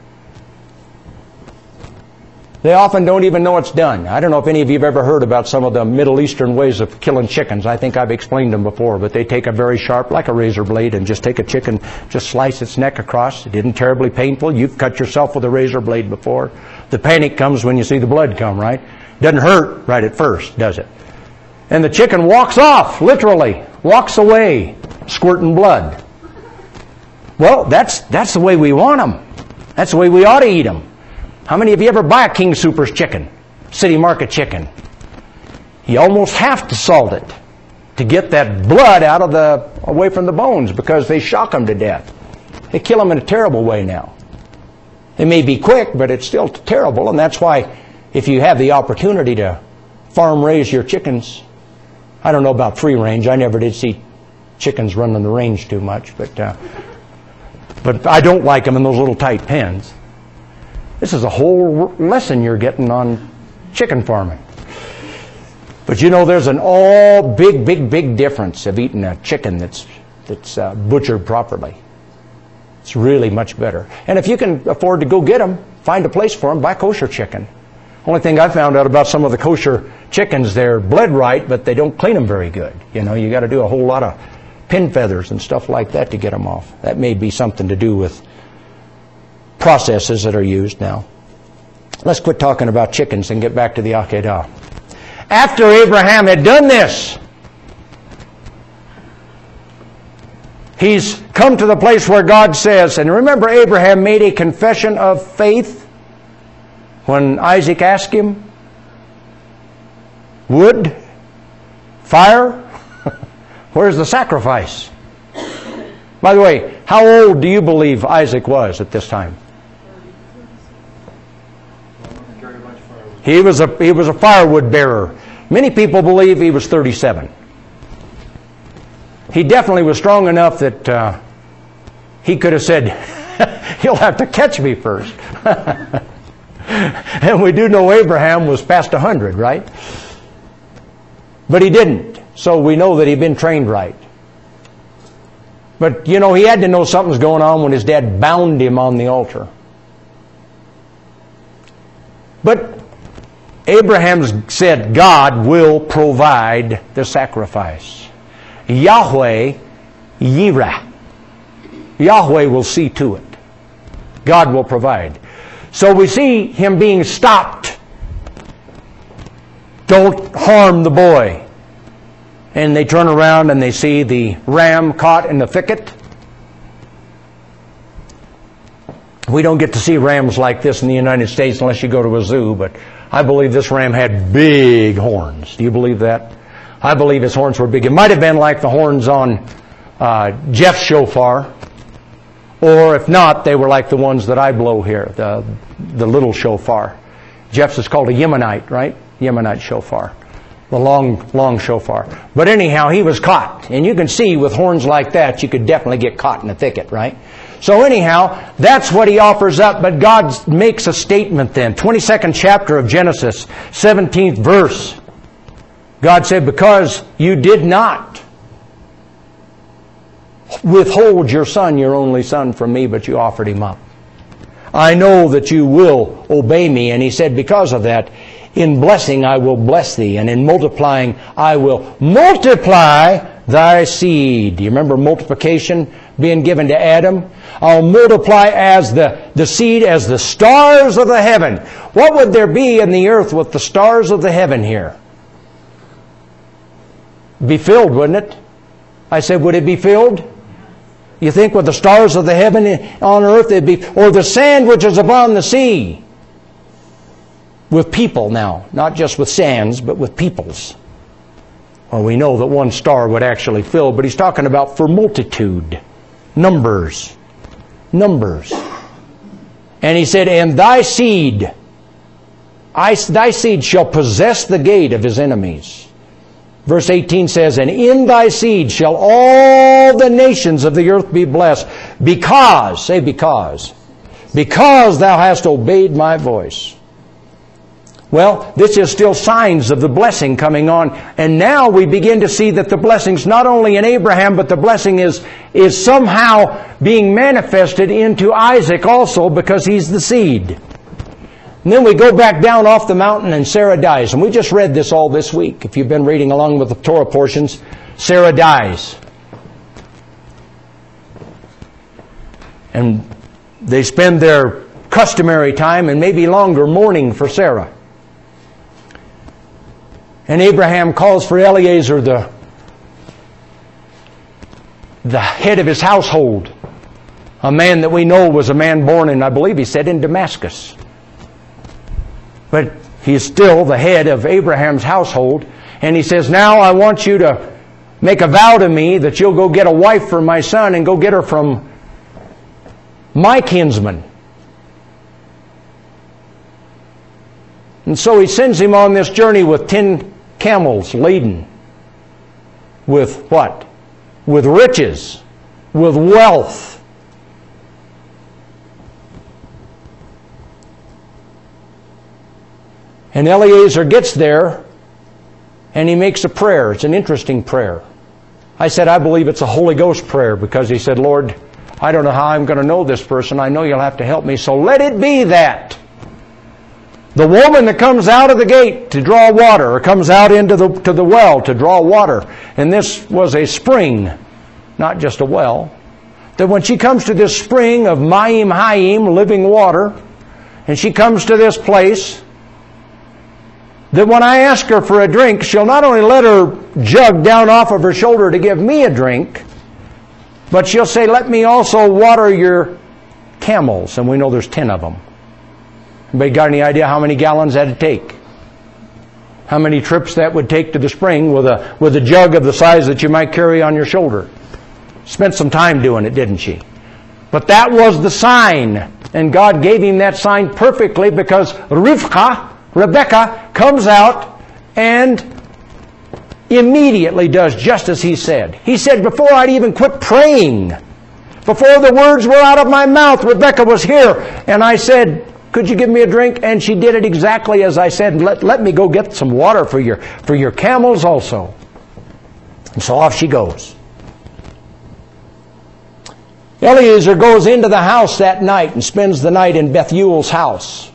Speaker 1: They often don't even know it's done. I don't know if any of you have ever heard about some of the Middle Eastern ways of killing chickens. I think I've explained them before, but they take a very sharp, like a razor blade, and just take a chicken, just slice its neck across. It isn't terribly painful. You've cut yourself with a razor blade before. The panic comes when you see the blood come, right? Doesn't hurt right at first, does it? And the chicken walks off, literally, walks away, squirting blood. Well, that's, that's the way we want them. That's the way we ought to eat them. How many of you ever buy a King Soopers chicken? City Market chicken. You almost have to salt it to get that blood out of the, away from the bones, because they shock them to death. They kill them in a terrible way now. It may be quick, but it's still terrible, and that's why if you have the opportunity to farm raise your chickens, I don't know about free range. I never did see chickens running the range too much, but uh, but I don't like them in those little tight pens. This is a whole lesson you're getting on chicken farming. But you know, there's an all big, big, big difference of eating a chicken that's that's uh, butchered properly. It's really much better. And if you can afford to go get them, find a place for them, buy kosher chicken. Only thing I found out about some of the kosher chickens, they're bled right, but they don't clean them very good. You know, you got to do a whole lot of pin feathers and stuff like that to get them off. That may be something to do with processes that are used now. Let's quit talking about chickens and get back to the Akedah. After Abraham had done this, he's come to the place where God says, and remember Abraham made a confession of faith when Isaac asked him, wood, fire, where's the sacrifice? By the way, how old do you believe Isaac was at this time? He was a he was a firewood bearer. Many people believe he was thirty-seven. He definitely was strong enough that uh, he could have said, "You'll have to catch me first." And we do know Abraham was past a hundred, right? But he didn't. So we know that he'd been trained right. But, you know, he had to know something's going on when his dad bound him on the altar. But Abraham said, God will provide the sacrifice. Yahweh Yireh. Yahweh will see to it. God will provide. So we see him being stopped. Don't harm the boy. And they turn around and they see the ram caught in the thicket. We don't get to see rams like this in the United States unless you go to a zoo, but I believe this ram had big horns. Do you believe that? I believe his horns were big. It might have been like the horns on uh, Jeff's shofar, or if not, they were like the ones that I blow here, the, the little shofar. Jeff's is called a Yemenite, right? Yemenite shofar. The long, long shofar. But anyhow, he was caught. And you can see with horns like that, you could definitely get caught in a thicket, right? So anyhow, that's what he offers up. But God makes a statement then. twenty-second chapter of Genesis, seventeenth verse. God said, because you did not withhold your son, your only son, from me, but you offered him up. I know that you will obey me. And he said, because of that, in blessing I will bless thee, and in multiplying I will multiply thy seed. Do you remember multiplication being given to Adam? I'll multiply as the, the seed as the stars of the heaven. What would there be in the earth with the stars of the heaven here? Be filled, wouldn't it? I said, would it be filled? You think with the stars of the heaven on earth, it'd be, or the sand which is upon the sea? With people now, not just with sands, but with peoples. Well, we know that one star would actually fill, but he's talking about for multitude, numbers, numbers. And he said, and thy seed, I, thy seed shall possess the gate of his enemies. Verse eighteen says, and in thy seed shall all the nations of the earth be blessed, because, say because, because thou hast obeyed my voice. Well, this is still signs of the blessing coming on. And now we begin to see that the blessing's not only in Abraham, but the blessing is, is somehow being manifested into Isaac also, because he's the seed. And then we go back down off the mountain and Sarah dies. And we just read this all this week. If you've been reading along with the Torah portions, Sarah dies. And they spend their customary time and maybe longer mourning for Sarah. And Abraham calls for Eliezer, the, the head of his household, a man that we know was a man born in, I believe he said, in Damascus. But he's still the head of Abraham's household. And he says, now I want you to make a vow to me that you'll go get a wife for my son and go get her from my kinsman. And so he sends him on this journey with ten camels laden with what? With riches, with wealth. And Eliezer gets there and he makes a prayer. It's an interesting prayer. I said, I believe it's a Holy Ghost prayer, because he said, Lord, I don't know how I'm going to know this person. I know you'll have to help me. So let it be that the woman that comes out of the gate to draw water, or comes out into the, to the well to draw water, and this was a spring, not just a well, that when she comes to this spring of Mayim Hayim, living water, and she comes to this place, that when I ask her for a drink, she'll not only let her jug down off of her shoulder to give me a drink, but she'll say, let me also water your camels. And we know there's ten of them. Anybody got any idea how many gallons that'd take? How many trips that would take to the spring with a, with a jug of the size that you might carry on your shoulder? Spent some time doing it, didn't she? But that was the sign. And God gave him that sign perfectly, because Rivka, Rebecca, comes out and immediately does just as he said. He said, before I'd even quit praying, before the words were out of my mouth, Rebecca was here. And I said, could you give me a drink? And she did it exactly as I said. Let, let me go get some water for your, for your camels also. And so off she goes. Eliezer goes into the house that night and spends the night in Bethuel's house.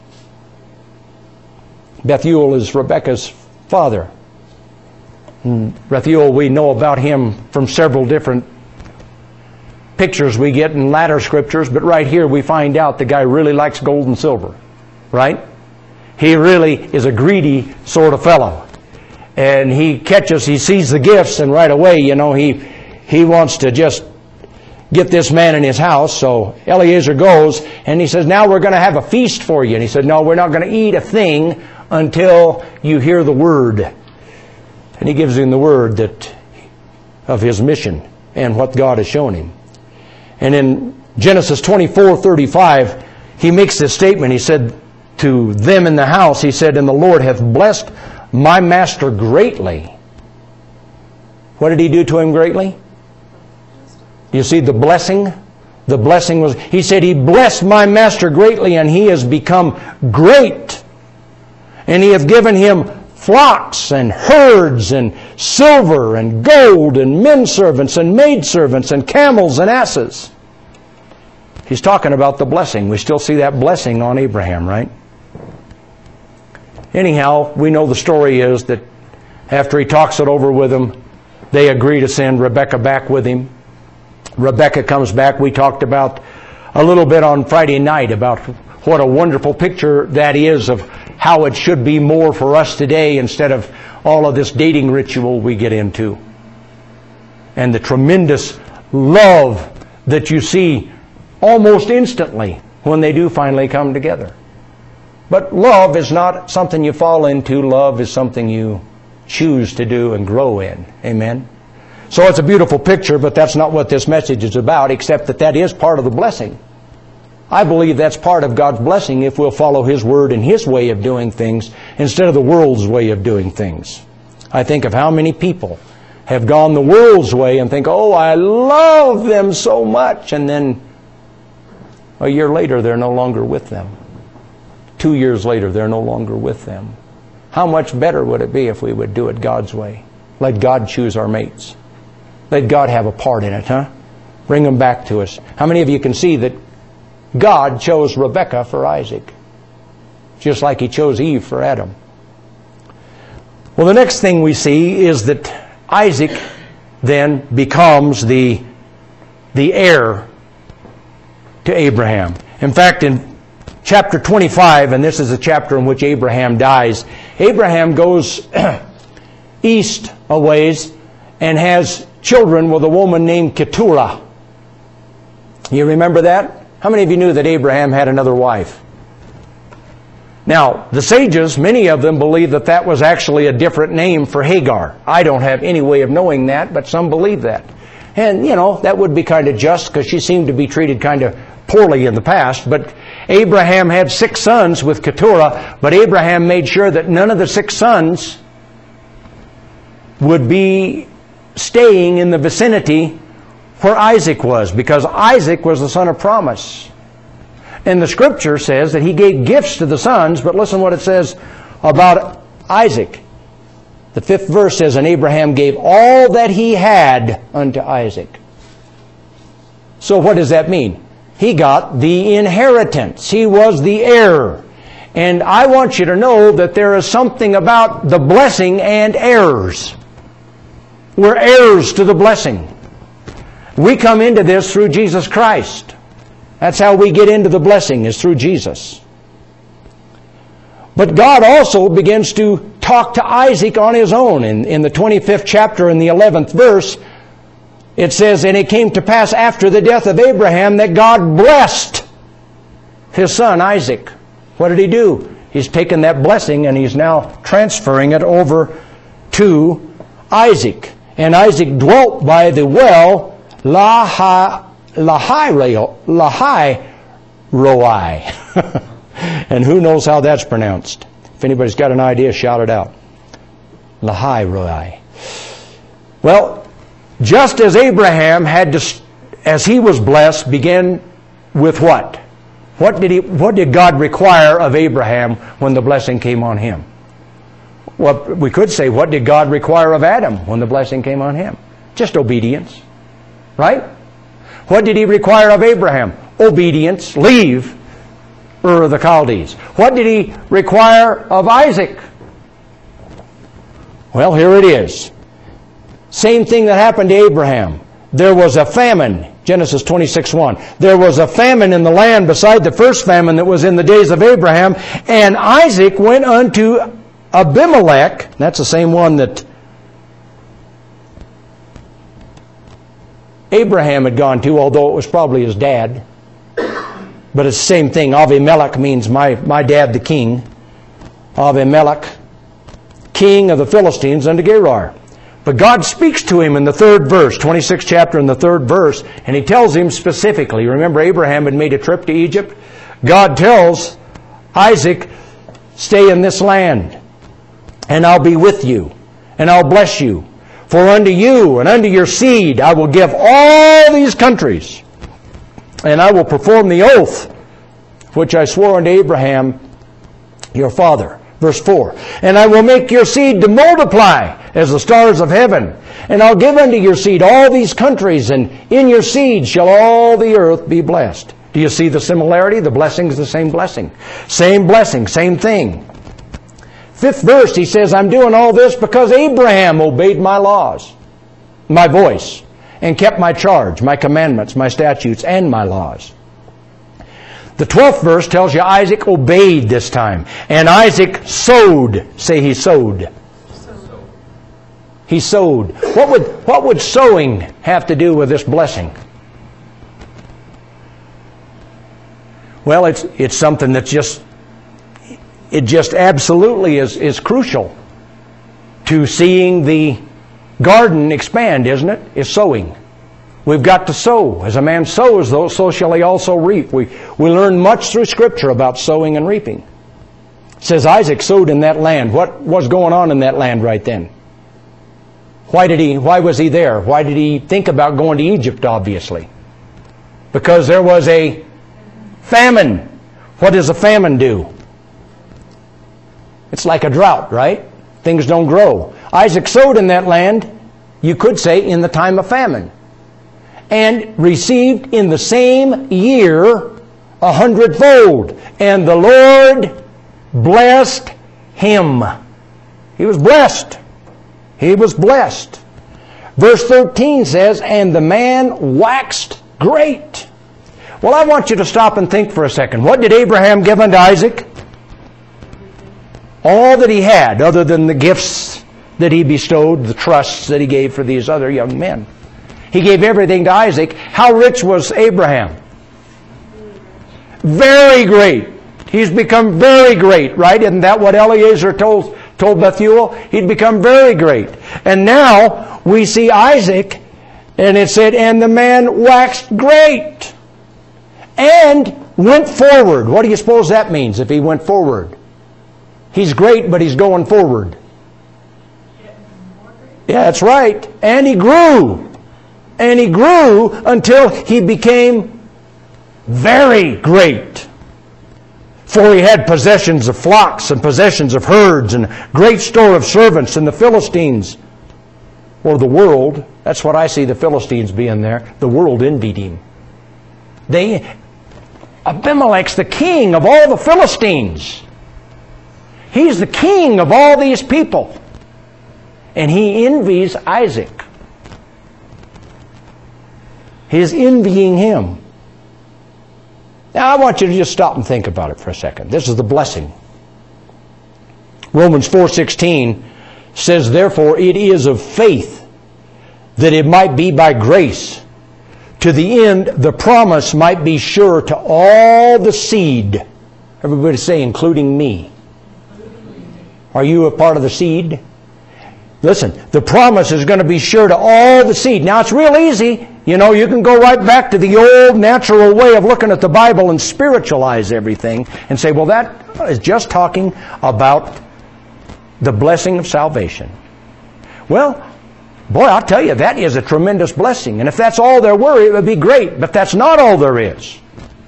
Speaker 1: Bethuel is Rebekah's father. And Bethuel, we know about him from several different pictures we get in latter scriptures, but right here we find out the guy really likes gold and silver, right? He really is a greedy sort of fellow. And he catches, he sees the gifts, and right away, you know, he he wants to just get this man in his house. So Eliezer goes, and he says, now we're going to have a feast for you. And he said, no, we're not going to eat a thing until you hear the word. And he gives him the word that of his mission and what God has shown him. And in Genesis twenty-four thirty-five, he makes this statement. He said to them in the house, he said, and the Lord hath blessed my master greatly. What did he do to him greatly? You see the blessing? The blessing was, he said, he blessed my master greatly, and he has become great. And he hath given him flocks and herds and silver and gold and men servants and maid servants and camels and asses. He's talking about the blessing. We still see that blessing on Abraham, right? Anyhow, we know the story is that after he talks it over with them, they agree to send Rebekah back with him. Rebekah comes back. We talked about a little bit on Friday night about what a wonderful picture that is of how it should be more for us today instead of all of this dating ritual we get into. and the tremendous love that you see almost instantly when they do finally come together. But love is not something you fall into. Love is something you choose to do and grow in. Amen? So it's a beautiful picture, but that's not what this message is about, except that that is part of the blessing. I believe that's part of God's blessing if we'll follow His Word and His way of doing things instead of the world's way of doing things. I think of how many people have gone the world's way and think, oh, I love them so much, and then a year later they're no longer with them. Two years later they're no longer with them. How much better would it be if we would do it God's way? Let God choose our mates. Let God have a part in it, huh? Bring them back to us. How many of you can see that God chose Rebekah for Isaac, just like He chose Eve for Adam? Well, the next thing we see is that Isaac then becomes the, the heir to Abraham. In fact, in chapter twenty-five, and this is a chapter in which Abraham dies, Abraham goes east a ways and has children with a woman named Keturah. You remember that? How many of you knew that Abraham had another wife? Now, the sages, many of them believe that that was actually a different name for Hagar. I don't have any way of knowing that, but some believe that. And, you know, that would be kind of just because she seemed to be treated kind of poorly in the past. But Abraham had six sons with Keturah, but Abraham made sure that none of the six sons would be staying in the vicinity where Isaac was, because Isaac was the son of promise. And the Scripture says that he gave gifts to the sons, but listen what it says about Isaac. The fifth verse says, and Abraham gave all that he had unto Isaac. So what does that mean? He got the inheritance. He was the heir. And I want you to know that there is something about the blessing and heirs. We're heirs to the blessing. We come into this through Jesus Christ. That's how we get into the blessing, is through Jesus. But God also begins to talk to Isaac on His own. In, in the twenty-fifth chapter, in the eleventh verse, it says, and it came to pass after the death of Abraham that God blessed his son Isaac. What did He do? He's taken that blessing and He's now transferring it over to Isaac. And Isaac dwelt by the well Lahai Roi. And who knows how that's pronounced? If anybody's got an idea, shout it out. Lahai Roi. Well, just as Abraham had to, as he was blessed, began with what? What did he? What did God require of Abraham when the blessing came on him? Well, we could say, what did God require of Adam when the blessing came on him? Just obedience. Right? What did He require of Abraham? Obedience. Leave Ur of the Chaldees. What did He require of Isaac? Well, here it is. Same thing that happened to Abraham. There was a famine. Genesis twenty-six one. There was a famine in the land beside the first famine that was in the days of Abraham. And Isaac went unto Abimelech. That's the same one that Abraham had gone to, although it was probably his dad. But it's the same thing. Avimelech means my, my dad the king. Avimelech, king of the Philistines unto Gerar. But God speaks to him in the third verse, twenty-sixth chapter in the third verse, and He tells him specifically. Remember, Abraham had made a trip to Egypt? God tells Isaac, stay in this land, and I'll be with you, and I'll bless you. For unto you and unto your seed I will give all these countries, and I will perform the oath which I swore unto Abraham your father. Verse four. And I will make your seed to multiply as the stars of heaven. And I'll give unto your seed all these countries, and in your seed shall all the earth be blessed. Do you see the similarity? The blessing is the same blessing. Same blessing, same thing. Fifth verse, he says, I'm doing all this because Abraham obeyed my laws, my voice, and kept my charge, my commandments, my statutes, and my laws. The twelfth verse tells you Isaac obeyed this time. And Isaac sowed. Say he sowed. He sowed. What would, what would sowing have to do with this blessing? Well, it's, it's something that's just, it just absolutely is, is crucial to seeing the garden expand, isn't it? Is sowing. We've got to sow. As a man sows, though, so shall he also reap. We, we learn much through Scripture about sowing and reaping. It says Isaac sowed in that land. What was going on in that land right then? Why did he, why was he there? Why did he think about going to Egypt, obviously? Because there was a famine. What does a famine do? It's like a drought, right? Things don't grow. Isaac sowed in that land, you could say, in the time of famine, and received in the same year a hundredfold. And the Lord blessed him. He was blessed. He was blessed. Verse thirteen says, and the man waxed great. Well, I want you to stop and think for a second. What did Abraham give unto Isaac? All that he had, other than the gifts that he bestowed, the trusts that he gave for these other young men. He gave everything to Isaac. How rich was Abraham? Very great. He's become very great, right? Isn't that what Eliezer told, told Bethuel? He'd become very great. And now we see Isaac, and it said, and the man waxed great and went forward. What do you suppose that means if he went forward? He's great, but he's going forward. Yeah, that's right. And he grew. And he grew until he became very great. For he had possessions of flocks and possessions of herds and great store of servants. And the Philistines, or the world, that's what I see the Philistines being there. The world envied him. They, Abimelech's the king of all the Philistines. He's the king of all these people. And he envies Isaac. He's envying him. Now, I want you to just stop and think about it for a second. This is the blessing. Romans four sixteen says, therefore it is of faith, that it might be by grace, to the end the promise might be sure to all the seed. Everybody say, including me. Are you a part of the seed? Listen, the promise is going to be sure to all the seed. Now, it's real easy. You know, you can go right back to the old natural way of looking at the Bible and spiritualize everything and say, well, that is just talking about the blessing of salvation. Well, boy, I'll tell you, that is a tremendous blessing. And if that's all there were, it would be great. But that's not all there is.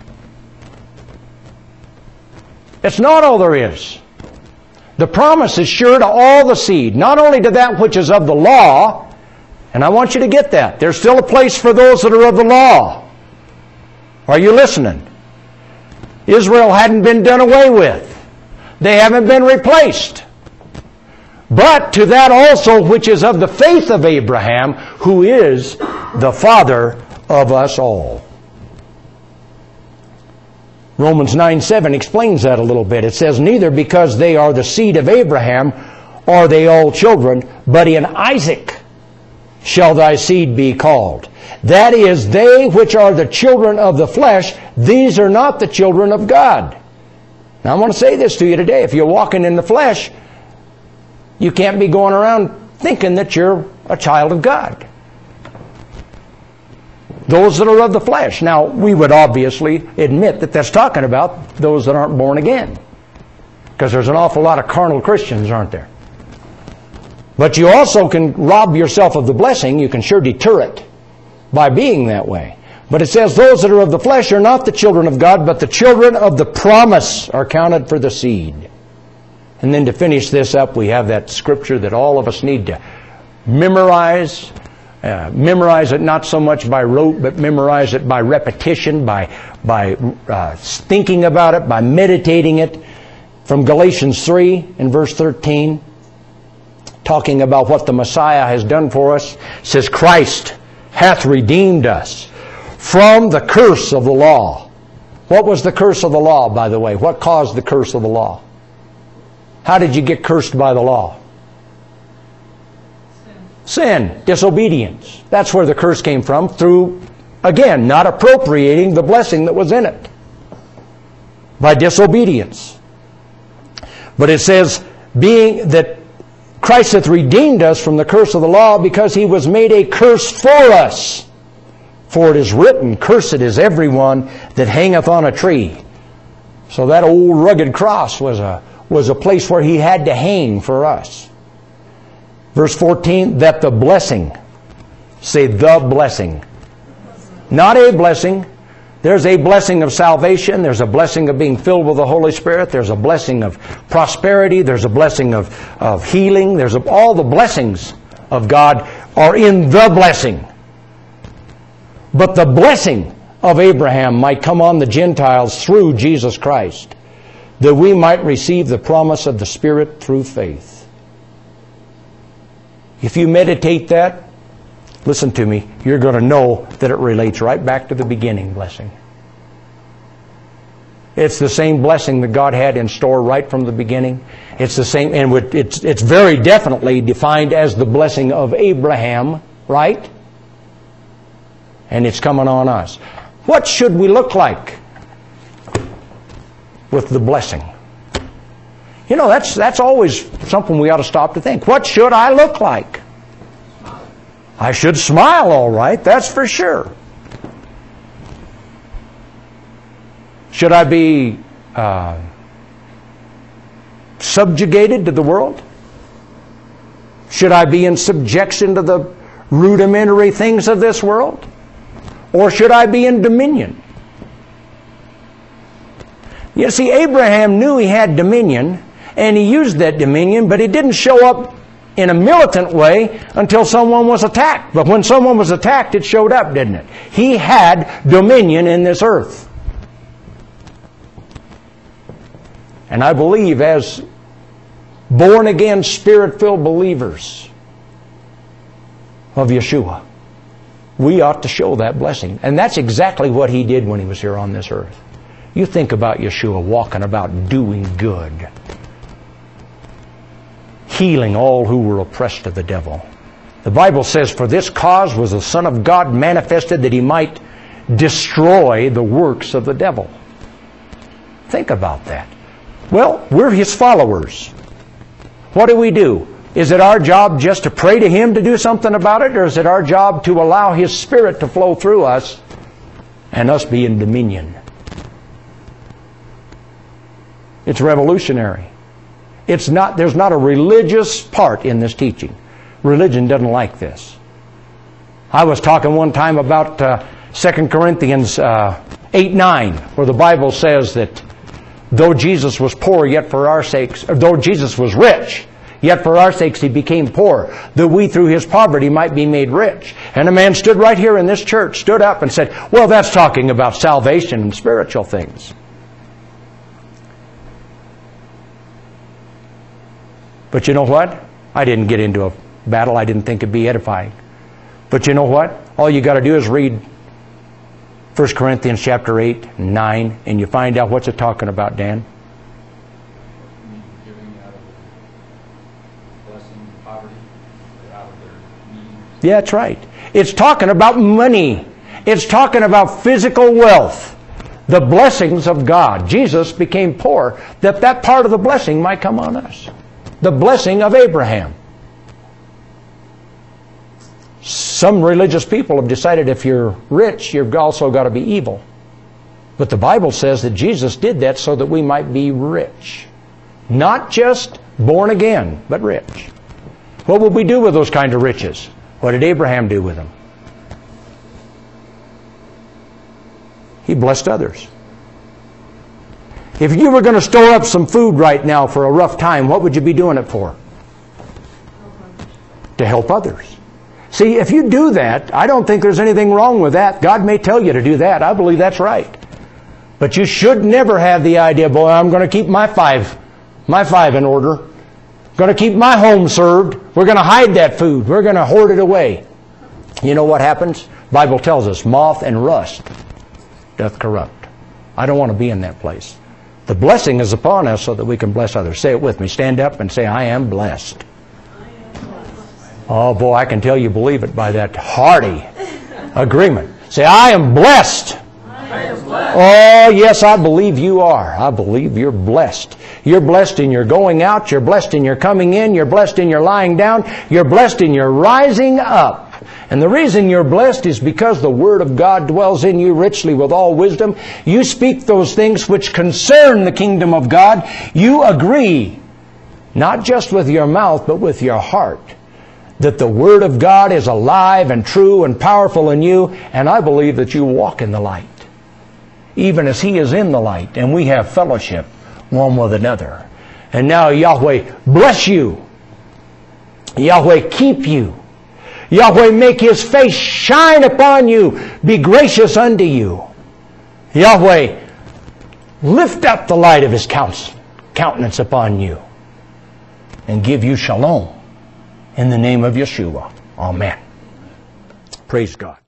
Speaker 1: It's not all there is. The promise is sure to all the seed, not only to that which is of the law, and I want you to get that. There's still a place for those that are of the law. Are you listening? Israel hadn't been done away with. They haven't been replaced. But to that also which is of the faith of Abraham, who is the father of us all. Romans nine seven explains that a little bit. It says, neither because they are the seed of Abraham are they all children, but in Isaac shall thy seed be called. That is, they which are the children of the flesh, these are not the children of God. Now I want to say this to you today. If you're walking in the flesh, you can't be going around thinking that you're a child of God. Those that are of the flesh. Now, we would obviously admit that that's talking about those that aren't born again. Because there's an awful lot of carnal Christians, aren't there? But you also can rob yourself of the blessing. You can sure deter it by being that way. But it says, those that are of the flesh are not the children of God, but the children of the promise are counted for the seed. And then to finish this up, we have that scripture that all of us need to memorize. Uh, memorize it not so much by rote, but memorize it by repetition, by by uh, thinking about it, by meditating it. From Galatians three in verse thirteen, talking about what the Messiah has done for us, it says, Christ hath redeemed us from the curse of the law. What was the curse of the law, by the way? What caused the curse of the law? How did you get cursed by the law? Sin, disobedience. That's where the curse came from, through, again, not appropriating the blessing that was in it. By disobedience. But it says, being that Christ hath redeemed us from the curse of the law, because He was made a curse for us. For it is written, cursed is everyone that hangeth on a tree. So that old rugged cross was a, was a place where He had to hang for us. Verse fourteen, that the blessing, say the blessing. Not a blessing. There's a blessing of salvation. There's a blessing of being filled with the Holy Spirit. There's a blessing of prosperity. There's a blessing of, of healing. There's a, all the blessings of God are in the blessing. But the blessing of Abraham might come on the Gentiles through Jesus Christ, that we might receive the promise of the Spirit through faith. If you meditate that, listen to me, you're going to know that it relates right back to the beginning blessing. It's the same blessing that God had in store right from the beginning. It's the same, and it's, it's very definitely defined as the blessing of Abraham, right? And it's coming on us. What should we look like with the blessing? You know, that's that's always something we ought to stop to think. What should I look like? I should smile, all right, that's for sure. Should I be uh, subjugated to the world? Should I be in subjection to the rudimentary things of this world? Or should I be in dominion? You see, Abraham knew he had dominion, and he used that dominion, but it didn't show up in a militant way until someone was attacked. But when someone was attacked, it showed up, didn't it? He had dominion in this earth. And I believe as born-again, Spirit-filled believers of Yeshua, we ought to show that blessing. And that's exactly what He did when He was here on this earth. You think about Yeshua walking about doing good, healing all who were oppressed of the devil. The Bible says, for this cause was the Son of God manifested, that He might destroy the works of the devil. Think about that. Well, we're His followers. What do we do? Is it our job just to pray to Him to do something about it, or is it our job to allow His Spirit to flow through us and us be in dominion? It's revolutionary. It's not, there's not a religious part in this teaching. Religion doesn't like this. I was talking one time about uh, Second Corinthians uh, eight nine, where the Bible says that though Jesus was poor, yet for our sakes, or though Jesus was rich, yet for our sakes He became poor, that we through His poverty might be made rich. And a man stood right here in this church, stood up and said, well, that's talking about salvation and spiritual things. But you know what? I didn't get into a battle. I didn't think it'd be edifying. But you know what? All you got to do is read First Corinthians chapter eight and nine, and you find out what's it talking about, Dan.
Speaker 2: Giving out of blessing, poverty, out of their need.
Speaker 1: Yeah, that's right. It's talking about money. It's talking about physical wealth. The blessings of God. Jesus became poor, that that part of the blessing might come on us. The blessing of Abraham. Some religious people have decided if you're rich, you've also got to be evil. But the Bible says that Jesus did that so that we might be rich. Not just born again, but rich. What would we do with those kind of riches? What did Abraham do with them? He blessed others. If you were going to store up some food right now for a rough time, what would you be doing it for? To help others. See, if you do that, I don't think there's anything wrong with that. God may tell you to do that. I believe that's right. But you should never have the idea, boy, I'm going to keep my five, my five in order. Going to keep my home served. We're going to hide that food. We're going to hoard it away. You know what happens? The Bible tells us, moth and rust doth corrupt. I don't want to be in that place. The blessing is upon us so that we can bless others. Say it with me. Stand up and say, I am blessed. Oh boy, I can tell you believe it by that hearty agreement. Say, I am blessed.
Speaker 2: I am blessed.
Speaker 1: Oh, yes, I believe you are. I believe you're blessed. You're blessed in your going out. You're blessed in your coming in. You're blessed in your lying down. You're blessed in your rising up. And the reason you're blessed is because the Word of God dwells in you richly with all wisdom. You speak those things which concern the kingdom of God. You agree, not just with your mouth, but with your heart, that the Word of God is alive and true and powerful in you. And I believe that you walk in the light, even as He is in the light, and we have fellowship one with another. And now Yahweh bless you. Yahweh keep you. Yahweh make His face shine upon you, be gracious unto you. Yahweh lift up the light of His countenance upon you and give you shalom in the name of Yeshua. Amen. Praise God.